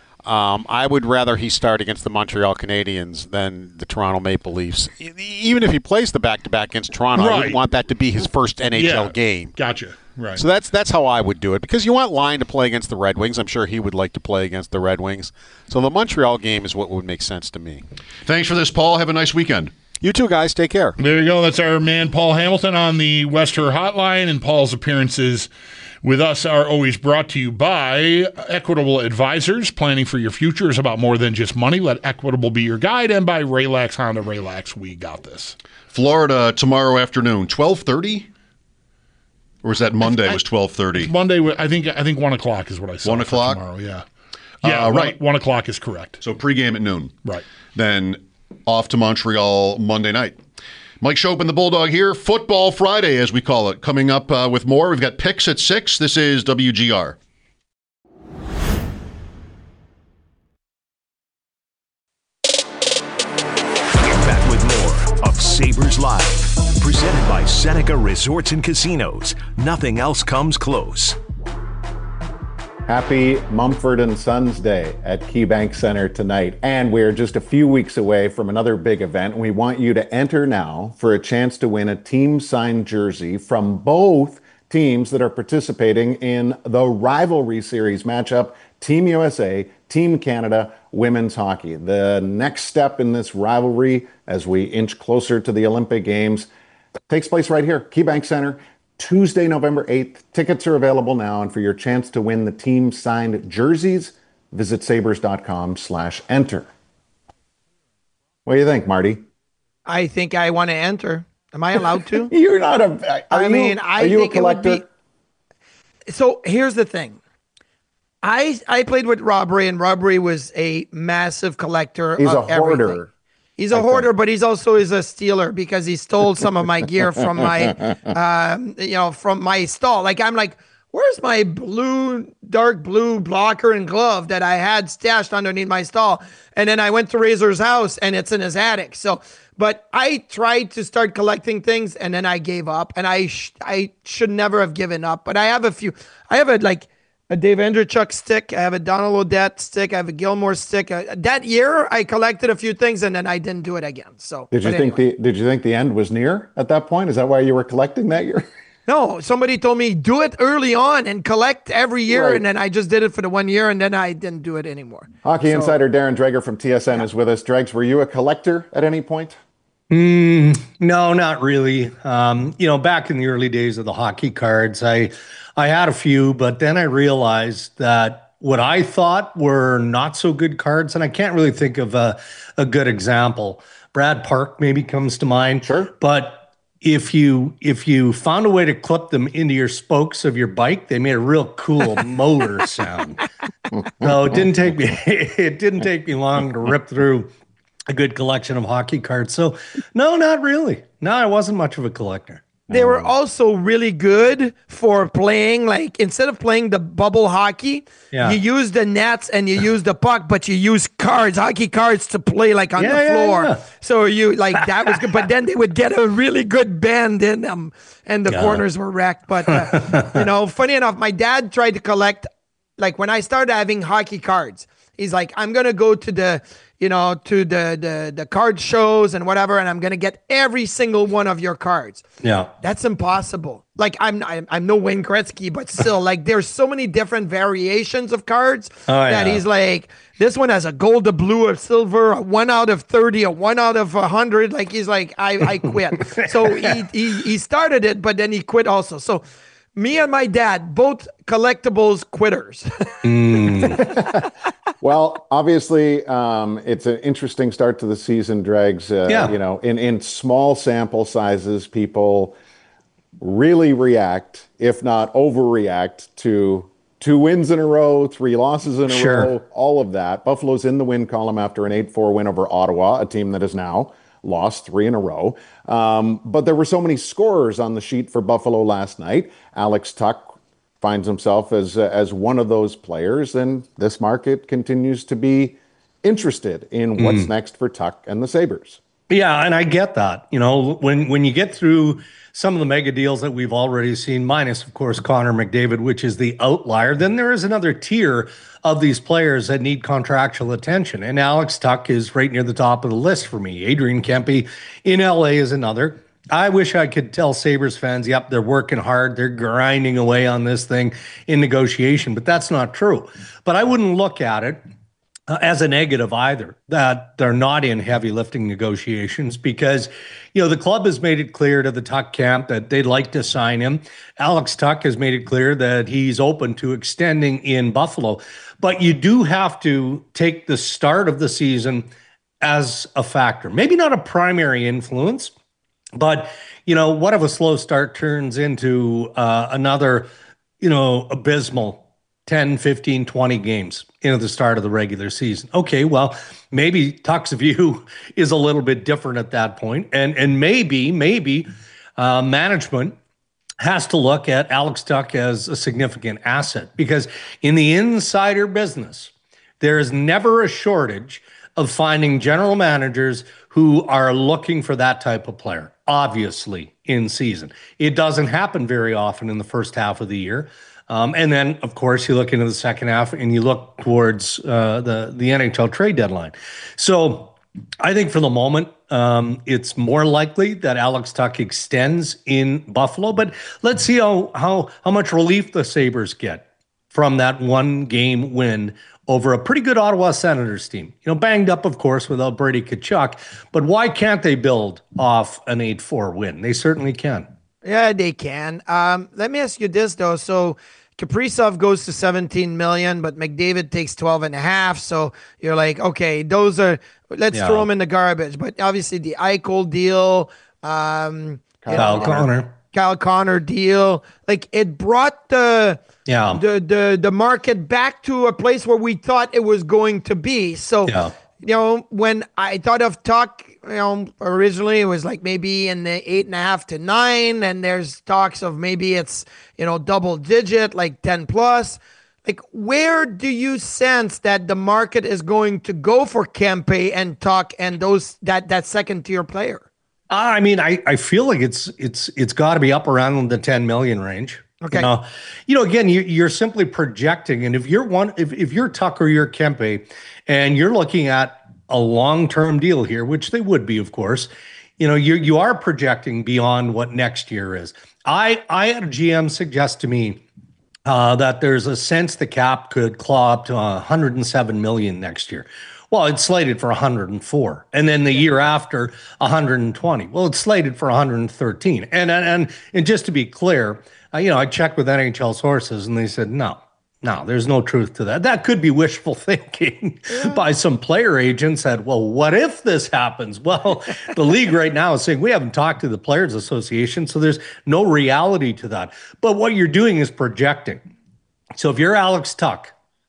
I would rather he start against the Montreal Canadiens than the Toronto Maple Leafs. Even if he plays the back-to-back against Toronto, I wouldn't want that to be his first NHL game. Gotcha. Right. So that's how I would do it, because you want Lyon to play against the Red Wings. I'm sure he would like to play against the Red Wings. So the Montreal game is what would make sense to me. Thanks for this, Paul. Have a nice weekend. You too, guys. Take care. There you go. That's our man, Paul Hamilton, on the Wester Hotline. And Paul's appearances with us are always brought to you by Equitable Advisors. Planning for your future is about more than just money. Let Equitable be your guide. And by Raylax Honda. Raylax, we got this. Florida tomorrow afternoon, 12:30? Or is that Monday was 12:30? Monday, I think 1 o'clock is what I saw. 1 o'clock? Tomorrow, yeah. Yeah, right. 1 o'clock is correct. So pregame at noon. Right. Then off to Montreal Monday night. Mike Chopin, the Bulldog here. Football Friday, as we call it. Coming up with more. We've got picks at 6. This is WGR. Back with more of Sabres Live. Presented by Seneca Resorts and Casinos. Nothing else comes close. Happy Mumford & Sons Day at KeyBank Center tonight. And we're just a few weeks away from another big event. We want you to enter now for a chance to win a team-signed jersey from both teams that are participating in the Rivalry Series matchup, Team USA, Team Canada, women's hockey. The next step in this rivalry as we inch closer to the Olympic Games takes place right here, KeyBank Center. Tuesday, November 8th. Tickets are available now, and for your chance to win the team-signed jerseys, visit sabres.com/enter. What do you think, Marty? I think I want to enter. Am I allowed to? You're not a... Are you a collector? So here's the thing. I played with Rob Ray, and Rob Ray was a massive collector. He's of a hoarder. Everything. He's a hoarder, but he's also is a stealer because he stole some of my gear from my, from my stall. Like, I'm like, where's my dark blue blocker and glove that I had stashed underneath my stall? And then I went to Razor's house and it's in his attic. So, but I tried to start collecting things and then I gave up, and I should never have given up. But I have a few. I have a Dave Andreychuk stick. I have a Donald Odette stick. I have a Gilmore stick. That year, I collected a few things, and then I didn't do it again. So, did you think the end was near at that point? Is that why you were collecting that year? No, somebody told me do it early on and collect every year, right. And then I just did it for the 1 year, and then I didn't do it anymore. Hockey insider Darren Dreger from TSN is with us. Dregs, were you a collector at any point? No, not really. Back in the early days of the hockey cards, I had a few, but then I realized that what I thought were not so good cards, and I can't really think of a good example. Brad Park maybe comes to mind. Sure. But if you found a way to clip them into your spokes of your bike, they made a real cool motor sound. So it didn't take me long to rip through a good collection of hockey cards. So no, not really. No, I wasn't much of a collector. They were also really good for playing, like, instead of playing the bubble hockey, you use the nets and you use the puck, but you use hockey cards to play, like, on the floor. Yeah. So that was good. But then they would get a really good bend in them and the corners were wrecked. But, funny enough, my dad tried to collect, like, when I started having hockey cards, he's like, I'm going to go to the card shows and whatever, and I'm going to get every single one of your cards. Yeah. That's impossible. Like, I'm no Wayne Gretzky, but still, like, there's so many different variations of cards that he's like, this one has a gold, a blue, a silver, a 1 out of 30, a 1 out of 100. Like, he's like, I quit. So he started it, but then he quit also. So me and my dad, both collectibles quitters. Well, obviously, it's an interesting start to the season, Dregs. In small sample sizes, people really react, if not overreact, to 2 wins in a row, 3 losses in a row, all of that. Buffalo's in the win column after an 8-4 win over Ottawa, a team that is now lost 3 in a row. But there were so many scorers on the sheet for Buffalo last night. Alex Tuch finds himself as one of those players, and this market continues to be interested in what's next for Tuch and the Sabres. Yeah, and I get that. When you get through some of the mega deals that we've already seen, minus, of course, Connor McDavid, which is the outlier, then there is another tier of these players that need contractual attention. And Alex Tuch is right near the top of the list for me. Adrian Kempe in LA is another. I wish I could tell Sabres fans, yep, they're working hard, they're grinding away on this thing in negotiation, but that's not true. But I wouldn't look at it as a negative either, that they're not in heavy lifting negotiations, because, the club has made it clear to the Tuch camp that they'd like to sign him. Alex Tuch has made it clear that he's open to extending in Buffalo. But you do have to take the start of the season as a factor. Maybe not a primary influence, but, what if a slow start turns into another, abysmal 10, 15, 20 games into the start of the regular season? Okay, well, maybe Tuch's view is a little bit different at that point. And maybe management has to look at Alex Tuch as a significant asset, because in the insider business, there is never a shortage of finding general managers who are looking for that type of player, obviously, in season. It doesn't happen very often in the first half of the year. And then, of course, you look into the second half and you look towards the NHL trade deadline. So I think for the moment, it's more likely that Alex Tuch extends in Buffalo. But let's see how much relief the Sabres get from that 1-game win over a pretty good Ottawa Senators team. Banged up, of course, without Brady Tkachuk. But why can't they build off an 8-4 win? They certainly can. Yeah, they can. Let me ask you this, though. So Kaprizov goes to $17 million, but McDavid takes $12.5. So you're like, okay, those are, let's throw them in the garbage. But obviously the Eichel deal, Kyle Connor deal, like, it brought the market back to a place where we thought it was going to be. So when I thought of Tuch, originally it was like maybe in the 8.5 to 9, and there's talks of maybe it's, double digit, like 10 plus. Like, where do you sense that the market is going to go for Kempe and Tuch and that second tier player? I mean, I feel like it's got to be up around the 10 million range. Okay. Again, you're simply projecting, and if you're Tuch or you're Kempe, and you're looking at a long-term deal here, which they would be, of course, you are projecting beyond what next year is. I had a GM suggest to me that there's a sense the cap could claw up to 107 million next year. Well, it's slated for 104, and then the year after 120. Well, it's slated for 113. And just to be clear, I checked with NHL sources, and they said no, there's no truth to that. That could be wishful thinking by some player agents that, well, what if this happens? Well, the league right now is saying we haven't talked to the Players Association, so there's no reality to that. But what you're doing is projecting. So if you're Alex Tuch,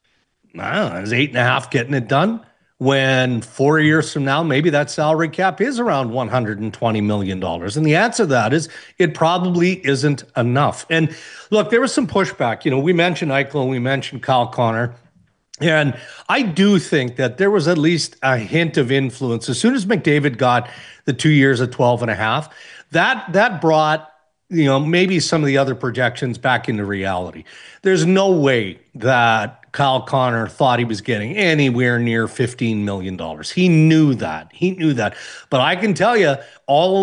is 8.5 getting it done? When 4 years from now, maybe that salary cap is around $120 million. And the answer to that is it probably isn't enough. And look, there was some pushback. We mentioned Eichel and we mentioned Kyle Connor. And I do think that there was at least a hint of influence. As soon as McDavid got the 2 years at 12.5, that brought maybe some of the other projections back into reality. There's no way that Kyle Connor thought he was getting anywhere near $15 million. He knew that. But I can tell you all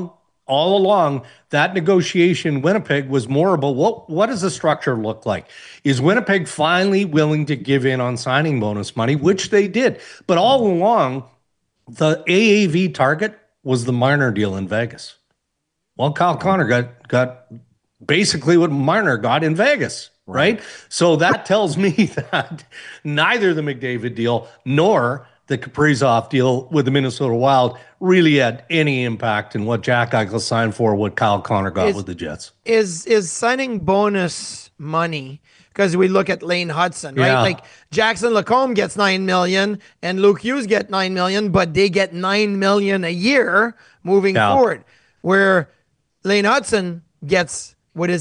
along, that negotiation, Winnipeg was more about what does the structure look like? Is Winnipeg finally willing to give in on signing bonus money, which they did. But all along, the AAV target was the Marner deal in Vegas. Well, Kyle Connor got basically what Marner got in Vegas. Right? So that tells me that neither the McDavid deal nor the Kaprizov deal with the Minnesota Wild really had any impact in what Jack Eichel signed for, what Kyle Connor got with the Jets. Is signing bonus money, because we look at Lane Hudson, right? Yeah. Like Jackson Lacombe gets $9 million and Luke Hughes get $9 million, but they get $9 million a year moving forward, where Lane Hudson gets,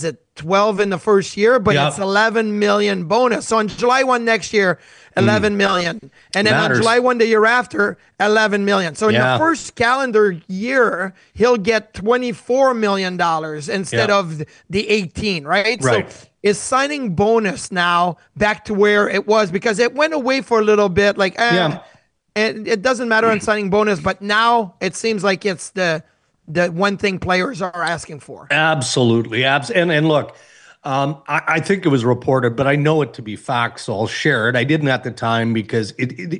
12 in the first year, but it's 11 million bonus. So on July 1 next year, 11 million. And then on July 1 the year after, 11 million. So in the first calendar year, he'll get $24 million instead of the 18, right? So is signing bonus now back to where it was? Because it went away for a little bit, and it doesn't matter on signing bonus, but now it seems like it's the one thing players are asking for. Absolutely. And look, I think it was reported, but I know it to be fact, so I'll share it. I didn't at the time because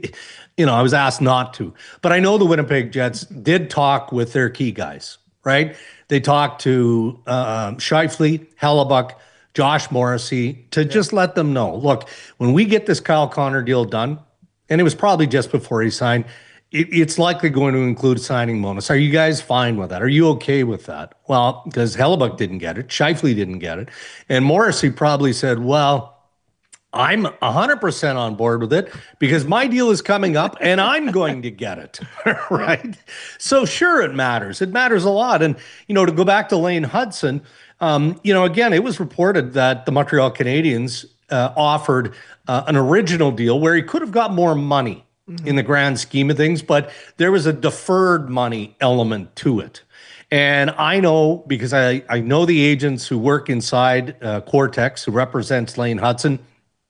I was asked not to. But I know the Winnipeg Jets did talk with their key guys, right? They talked to Scheifele, Hellebuck, Josh Morrissey to just let them know, look, when we get this Kyle Connor deal done, and it was probably just before he signed, it's likely going to include signing bonus. Are you guys fine with that? Are you okay with that? Well, because Hellebuck didn't get it. Scheifele didn't get it. And Morrissey probably said, well, I'm 100% on board with it because my deal is coming up and I'm going to get it, right? So sure, it matters. It matters a lot. And, to go back to Lane Hudson, again, it was reported that the Montreal Canadiens offered an original deal where he could have got more money in the grand scheme of things, but there was a deferred money element to it. And I know, because I know the agents who work inside Cortex, who represents Lane Hudson,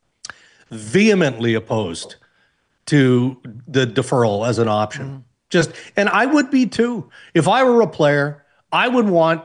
vehemently opposed to the deferral as an option. And I would be too. If I were a player, I would want,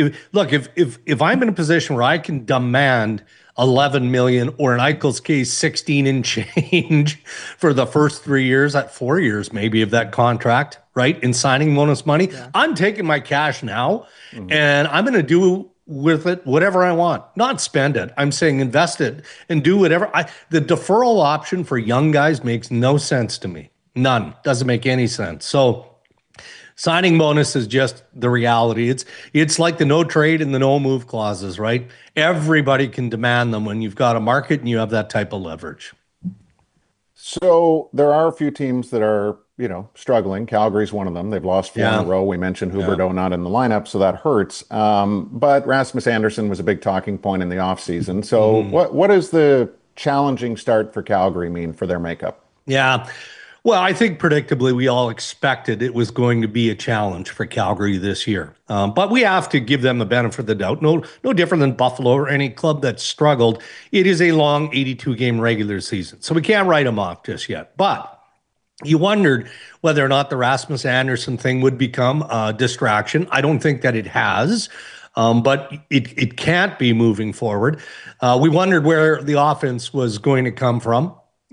if I'm in a position where I can demand 11 million, or in Eichel's case, 16 and change for the first 3 years, at 4 years maybe of that contract, right? In signing bonus money, I'm taking my cash now and I'm going to do with it whatever I want, not spend it. I'm saying invest it and do whatever. The deferral option for young guys makes no sense to me. None. Doesn't make any sense. So signing bonus is just the reality. It's like the no trade and the no move clauses, right? Everybody can demand them when you've got a market and you have that type of leverage. So there are a few teams that are, struggling. Calgary's one of them. They've lost 4 in a row. We mentioned Huberdeau not in the lineup, so that hurts. But Rasmus Andersson was a big talking point in the offseason. So what does the challenging start for Calgary mean for their makeup? Yeah. Well, I think predictably we all expected it was going to be a challenge for Calgary this year. But we have to give them the benefit of the doubt. No different than Buffalo or any club that struggled. It is a long 82-game regular season, so we can't write them off just yet. But you wondered whether or not the Rasmus Andersson thing would become a distraction. I don't think that it has. But it can't be moving forward. We wondered where the offense was going to come from.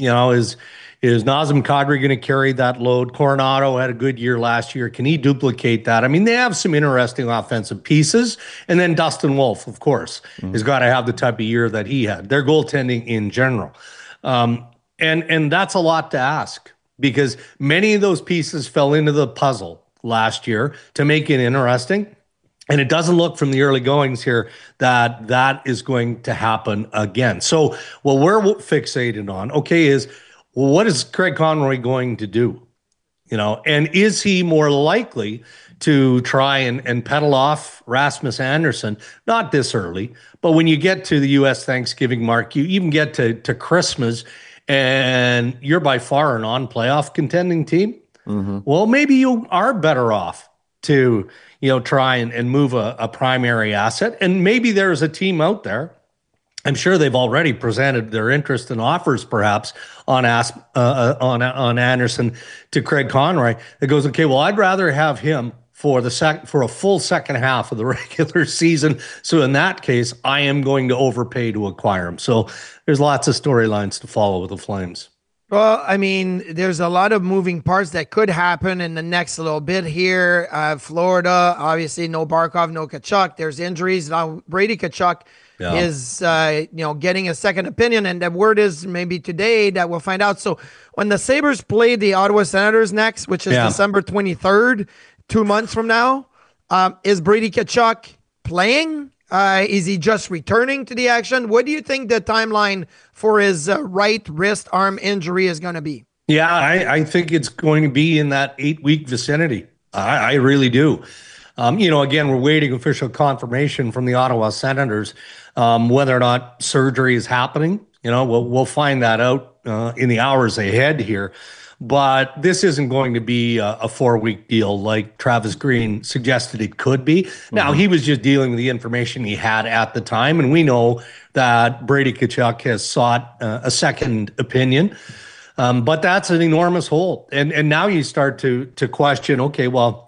Is Nazem Kadri going to carry that load? Coronado had a good year last year. Can he duplicate that? I mean, they have some interesting offensive pieces. And then Dustin Wolf, of course, has got to have the type of year that he had. Their goaltending in general. And that's a lot to ask because many of those pieces fell into the puzzle last year to make it interesting. And it doesn't look from the early goings here that that is going to happen again. So what we're fixated on, is what is Craig Conroy going to do? And is he more likely to try and pedal off Rasmus Andersson? Not this early, but when you get to the U.S. Thanksgiving mark, you even get to Christmas, and you're by far a non-playoff contending team. Well, maybe you are better off to try and move a primary asset. And maybe there's a team out there, I'm sure they've already presented their interest and offers perhaps on Andersson to Craig Conroy that goes, okay, well, I'd rather have him for a full second half of the regular season. So in that case, I am going to overpay to acquire him. So there's lots of storylines to follow with the Flames. Well, I mean, there's a lot of moving parts that could happen in the next little bit here. Florida, obviously, no Barkov, no Tkachuk. There's injuries. Now, Brady Tkachuk is, getting a second opinion, and the word is maybe today that we'll find out. So when the Sabres play the Ottawa Senators next, which is December 23rd, 2 months from now, is Brady Tkachuk playing? Is he just returning to the action? What do you think the timeline for his right wrist arm injury is going to be? Yeah, I think it's going to be in that 8-week vicinity. I really do. Again, we're waiting official confirmation from the Ottawa Senators whether or not surgery is happening. We'll find that out in the hours ahead here. But this isn't going to be a 4-week deal like Travis Green suggested it could be. Now, he was just dealing with the information he had at the time, and we know that Brady Tkachuk has sought a second opinion. But that's an enormous hole. And now you start to question, okay, well,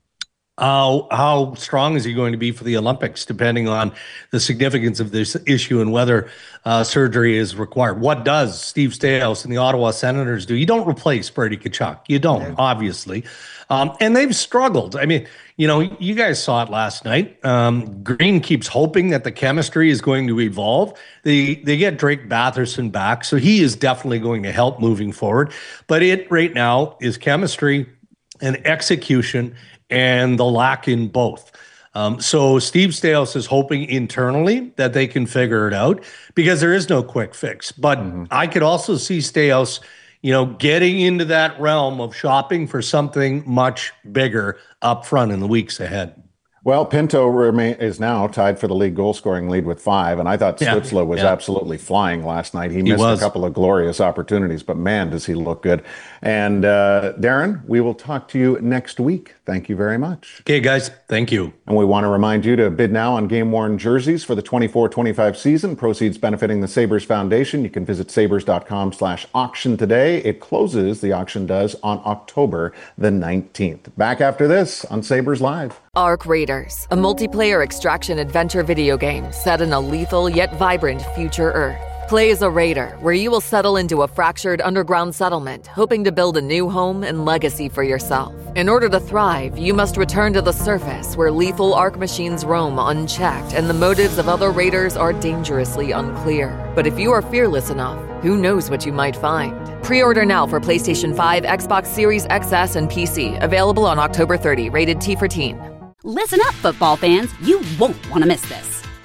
how strong is he going to be for the Olympics, depending on the significance of this issue and whether surgery is required? What does Steve Staios and the Ottawa Senators do? You don't replace Brady Tkachuk. You don't, obviously. And they've struggled. I mean, you guys saw it last night. Green keeps hoping that the chemistry is going to evolve. They get Drake Batherson back, so he is definitely going to help moving forward. But it right now is chemistry and execution and the lack in both. So Steve Staios is hoping internally that they can figure it out because there is no quick fix. But I could also see Staios, getting into that realm of shopping for something much bigger up front in the weeks ahead. Well, Pinto is now tied for the league goal-scoring lead with 5, and I thought Stützle was absolutely flying last night. He missed a couple of glorious opportunities, but man, does he look good. And Darren, we will talk to you next week. Thank you very much. Okay, guys. Thank you. And we want to remind you to bid now on game-worn jerseys for the 24-25 season. Proceeds benefiting the Sabres Foundation. You can visit sabres.com/auction today. It closes, the auction does, on October the 19th. Back after this on Sabres Live. Arc Raiders, a multiplayer extraction adventure video game set in a lethal yet vibrant future Earth. Play as a raider, where you will settle into a fractured underground settlement, hoping to build a new home and legacy for yourself. In order to thrive, you must return to the surface, where lethal Arc machines roam unchecked and the motives of other raiders are dangerously unclear. But if you are fearless enough, who knows what you might find? Pre-order now for PlayStation 5, Xbox Series XS, and PC. Available on October 30. Rated T for Teen. Listen up, football fans. You won't want to miss this.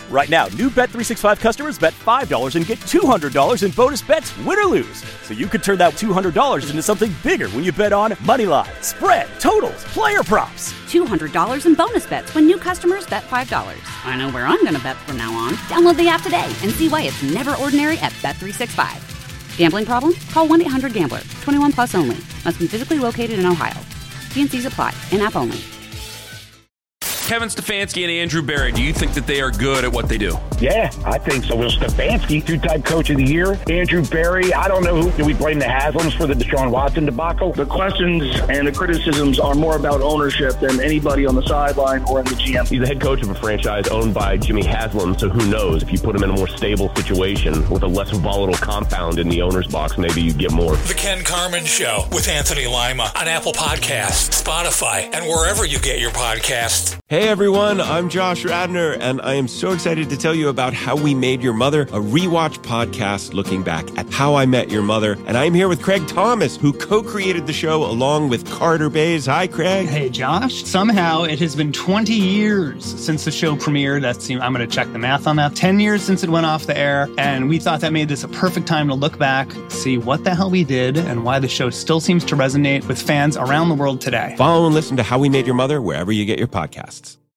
Right now, new Bet365 customers bet $5 and get $200 in bonus bets, win or lose. So you could turn that $200 into something bigger when you bet on moneyline, spread, totals, player props. $200 in bonus bets when new customers bet $5. I know where I'm going to bet from now on. Download the app today and see why it's never ordinary at Bet365. Gambling problem? Call 1-800-GAMBLER. 21 plus only. Must be physically located in Ohio. T&Cs apply. In-app only. Kevin Stefanski and Andrew Berry, do you think that they are good at what they do? Yeah, I think so. Will Stefanski, two-time coach of the year. Andrew Berry, I don't know who. Do we blame the Haslams for the Deshaun Watson debacle? The questions and the criticisms are more about ownership than anybody on the sideline or in the GM. He's the head coach of a franchise owned by Jimmy Haslam, so who knows? If you put him in a more stable situation with a less volatile compound in the owner's box, maybe you get more. The Ken Carman Show with Anthony Lima on Apple Podcasts, Spotify, and wherever you get your podcasts. Hey everyone, I'm Josh Radner, and I am so excited to tell you about How We Made Your Mother, a rewatch podcast looking back at How I Met Your Mother. And I'm here with Craig Thomas, who co-created the show along with Carter Bays. Hi, Craig. Hey, Josh. Somehow it has been 20 years since the show premiered. I'm going to check the math on that. 10 years since it went off the air, and we thought that made this a perfect time to look back, see what the hell we did, and why the show still seems to resonate with fans around the world today. Follow and listen to How We Made Your Mother wherever you get your podcasts.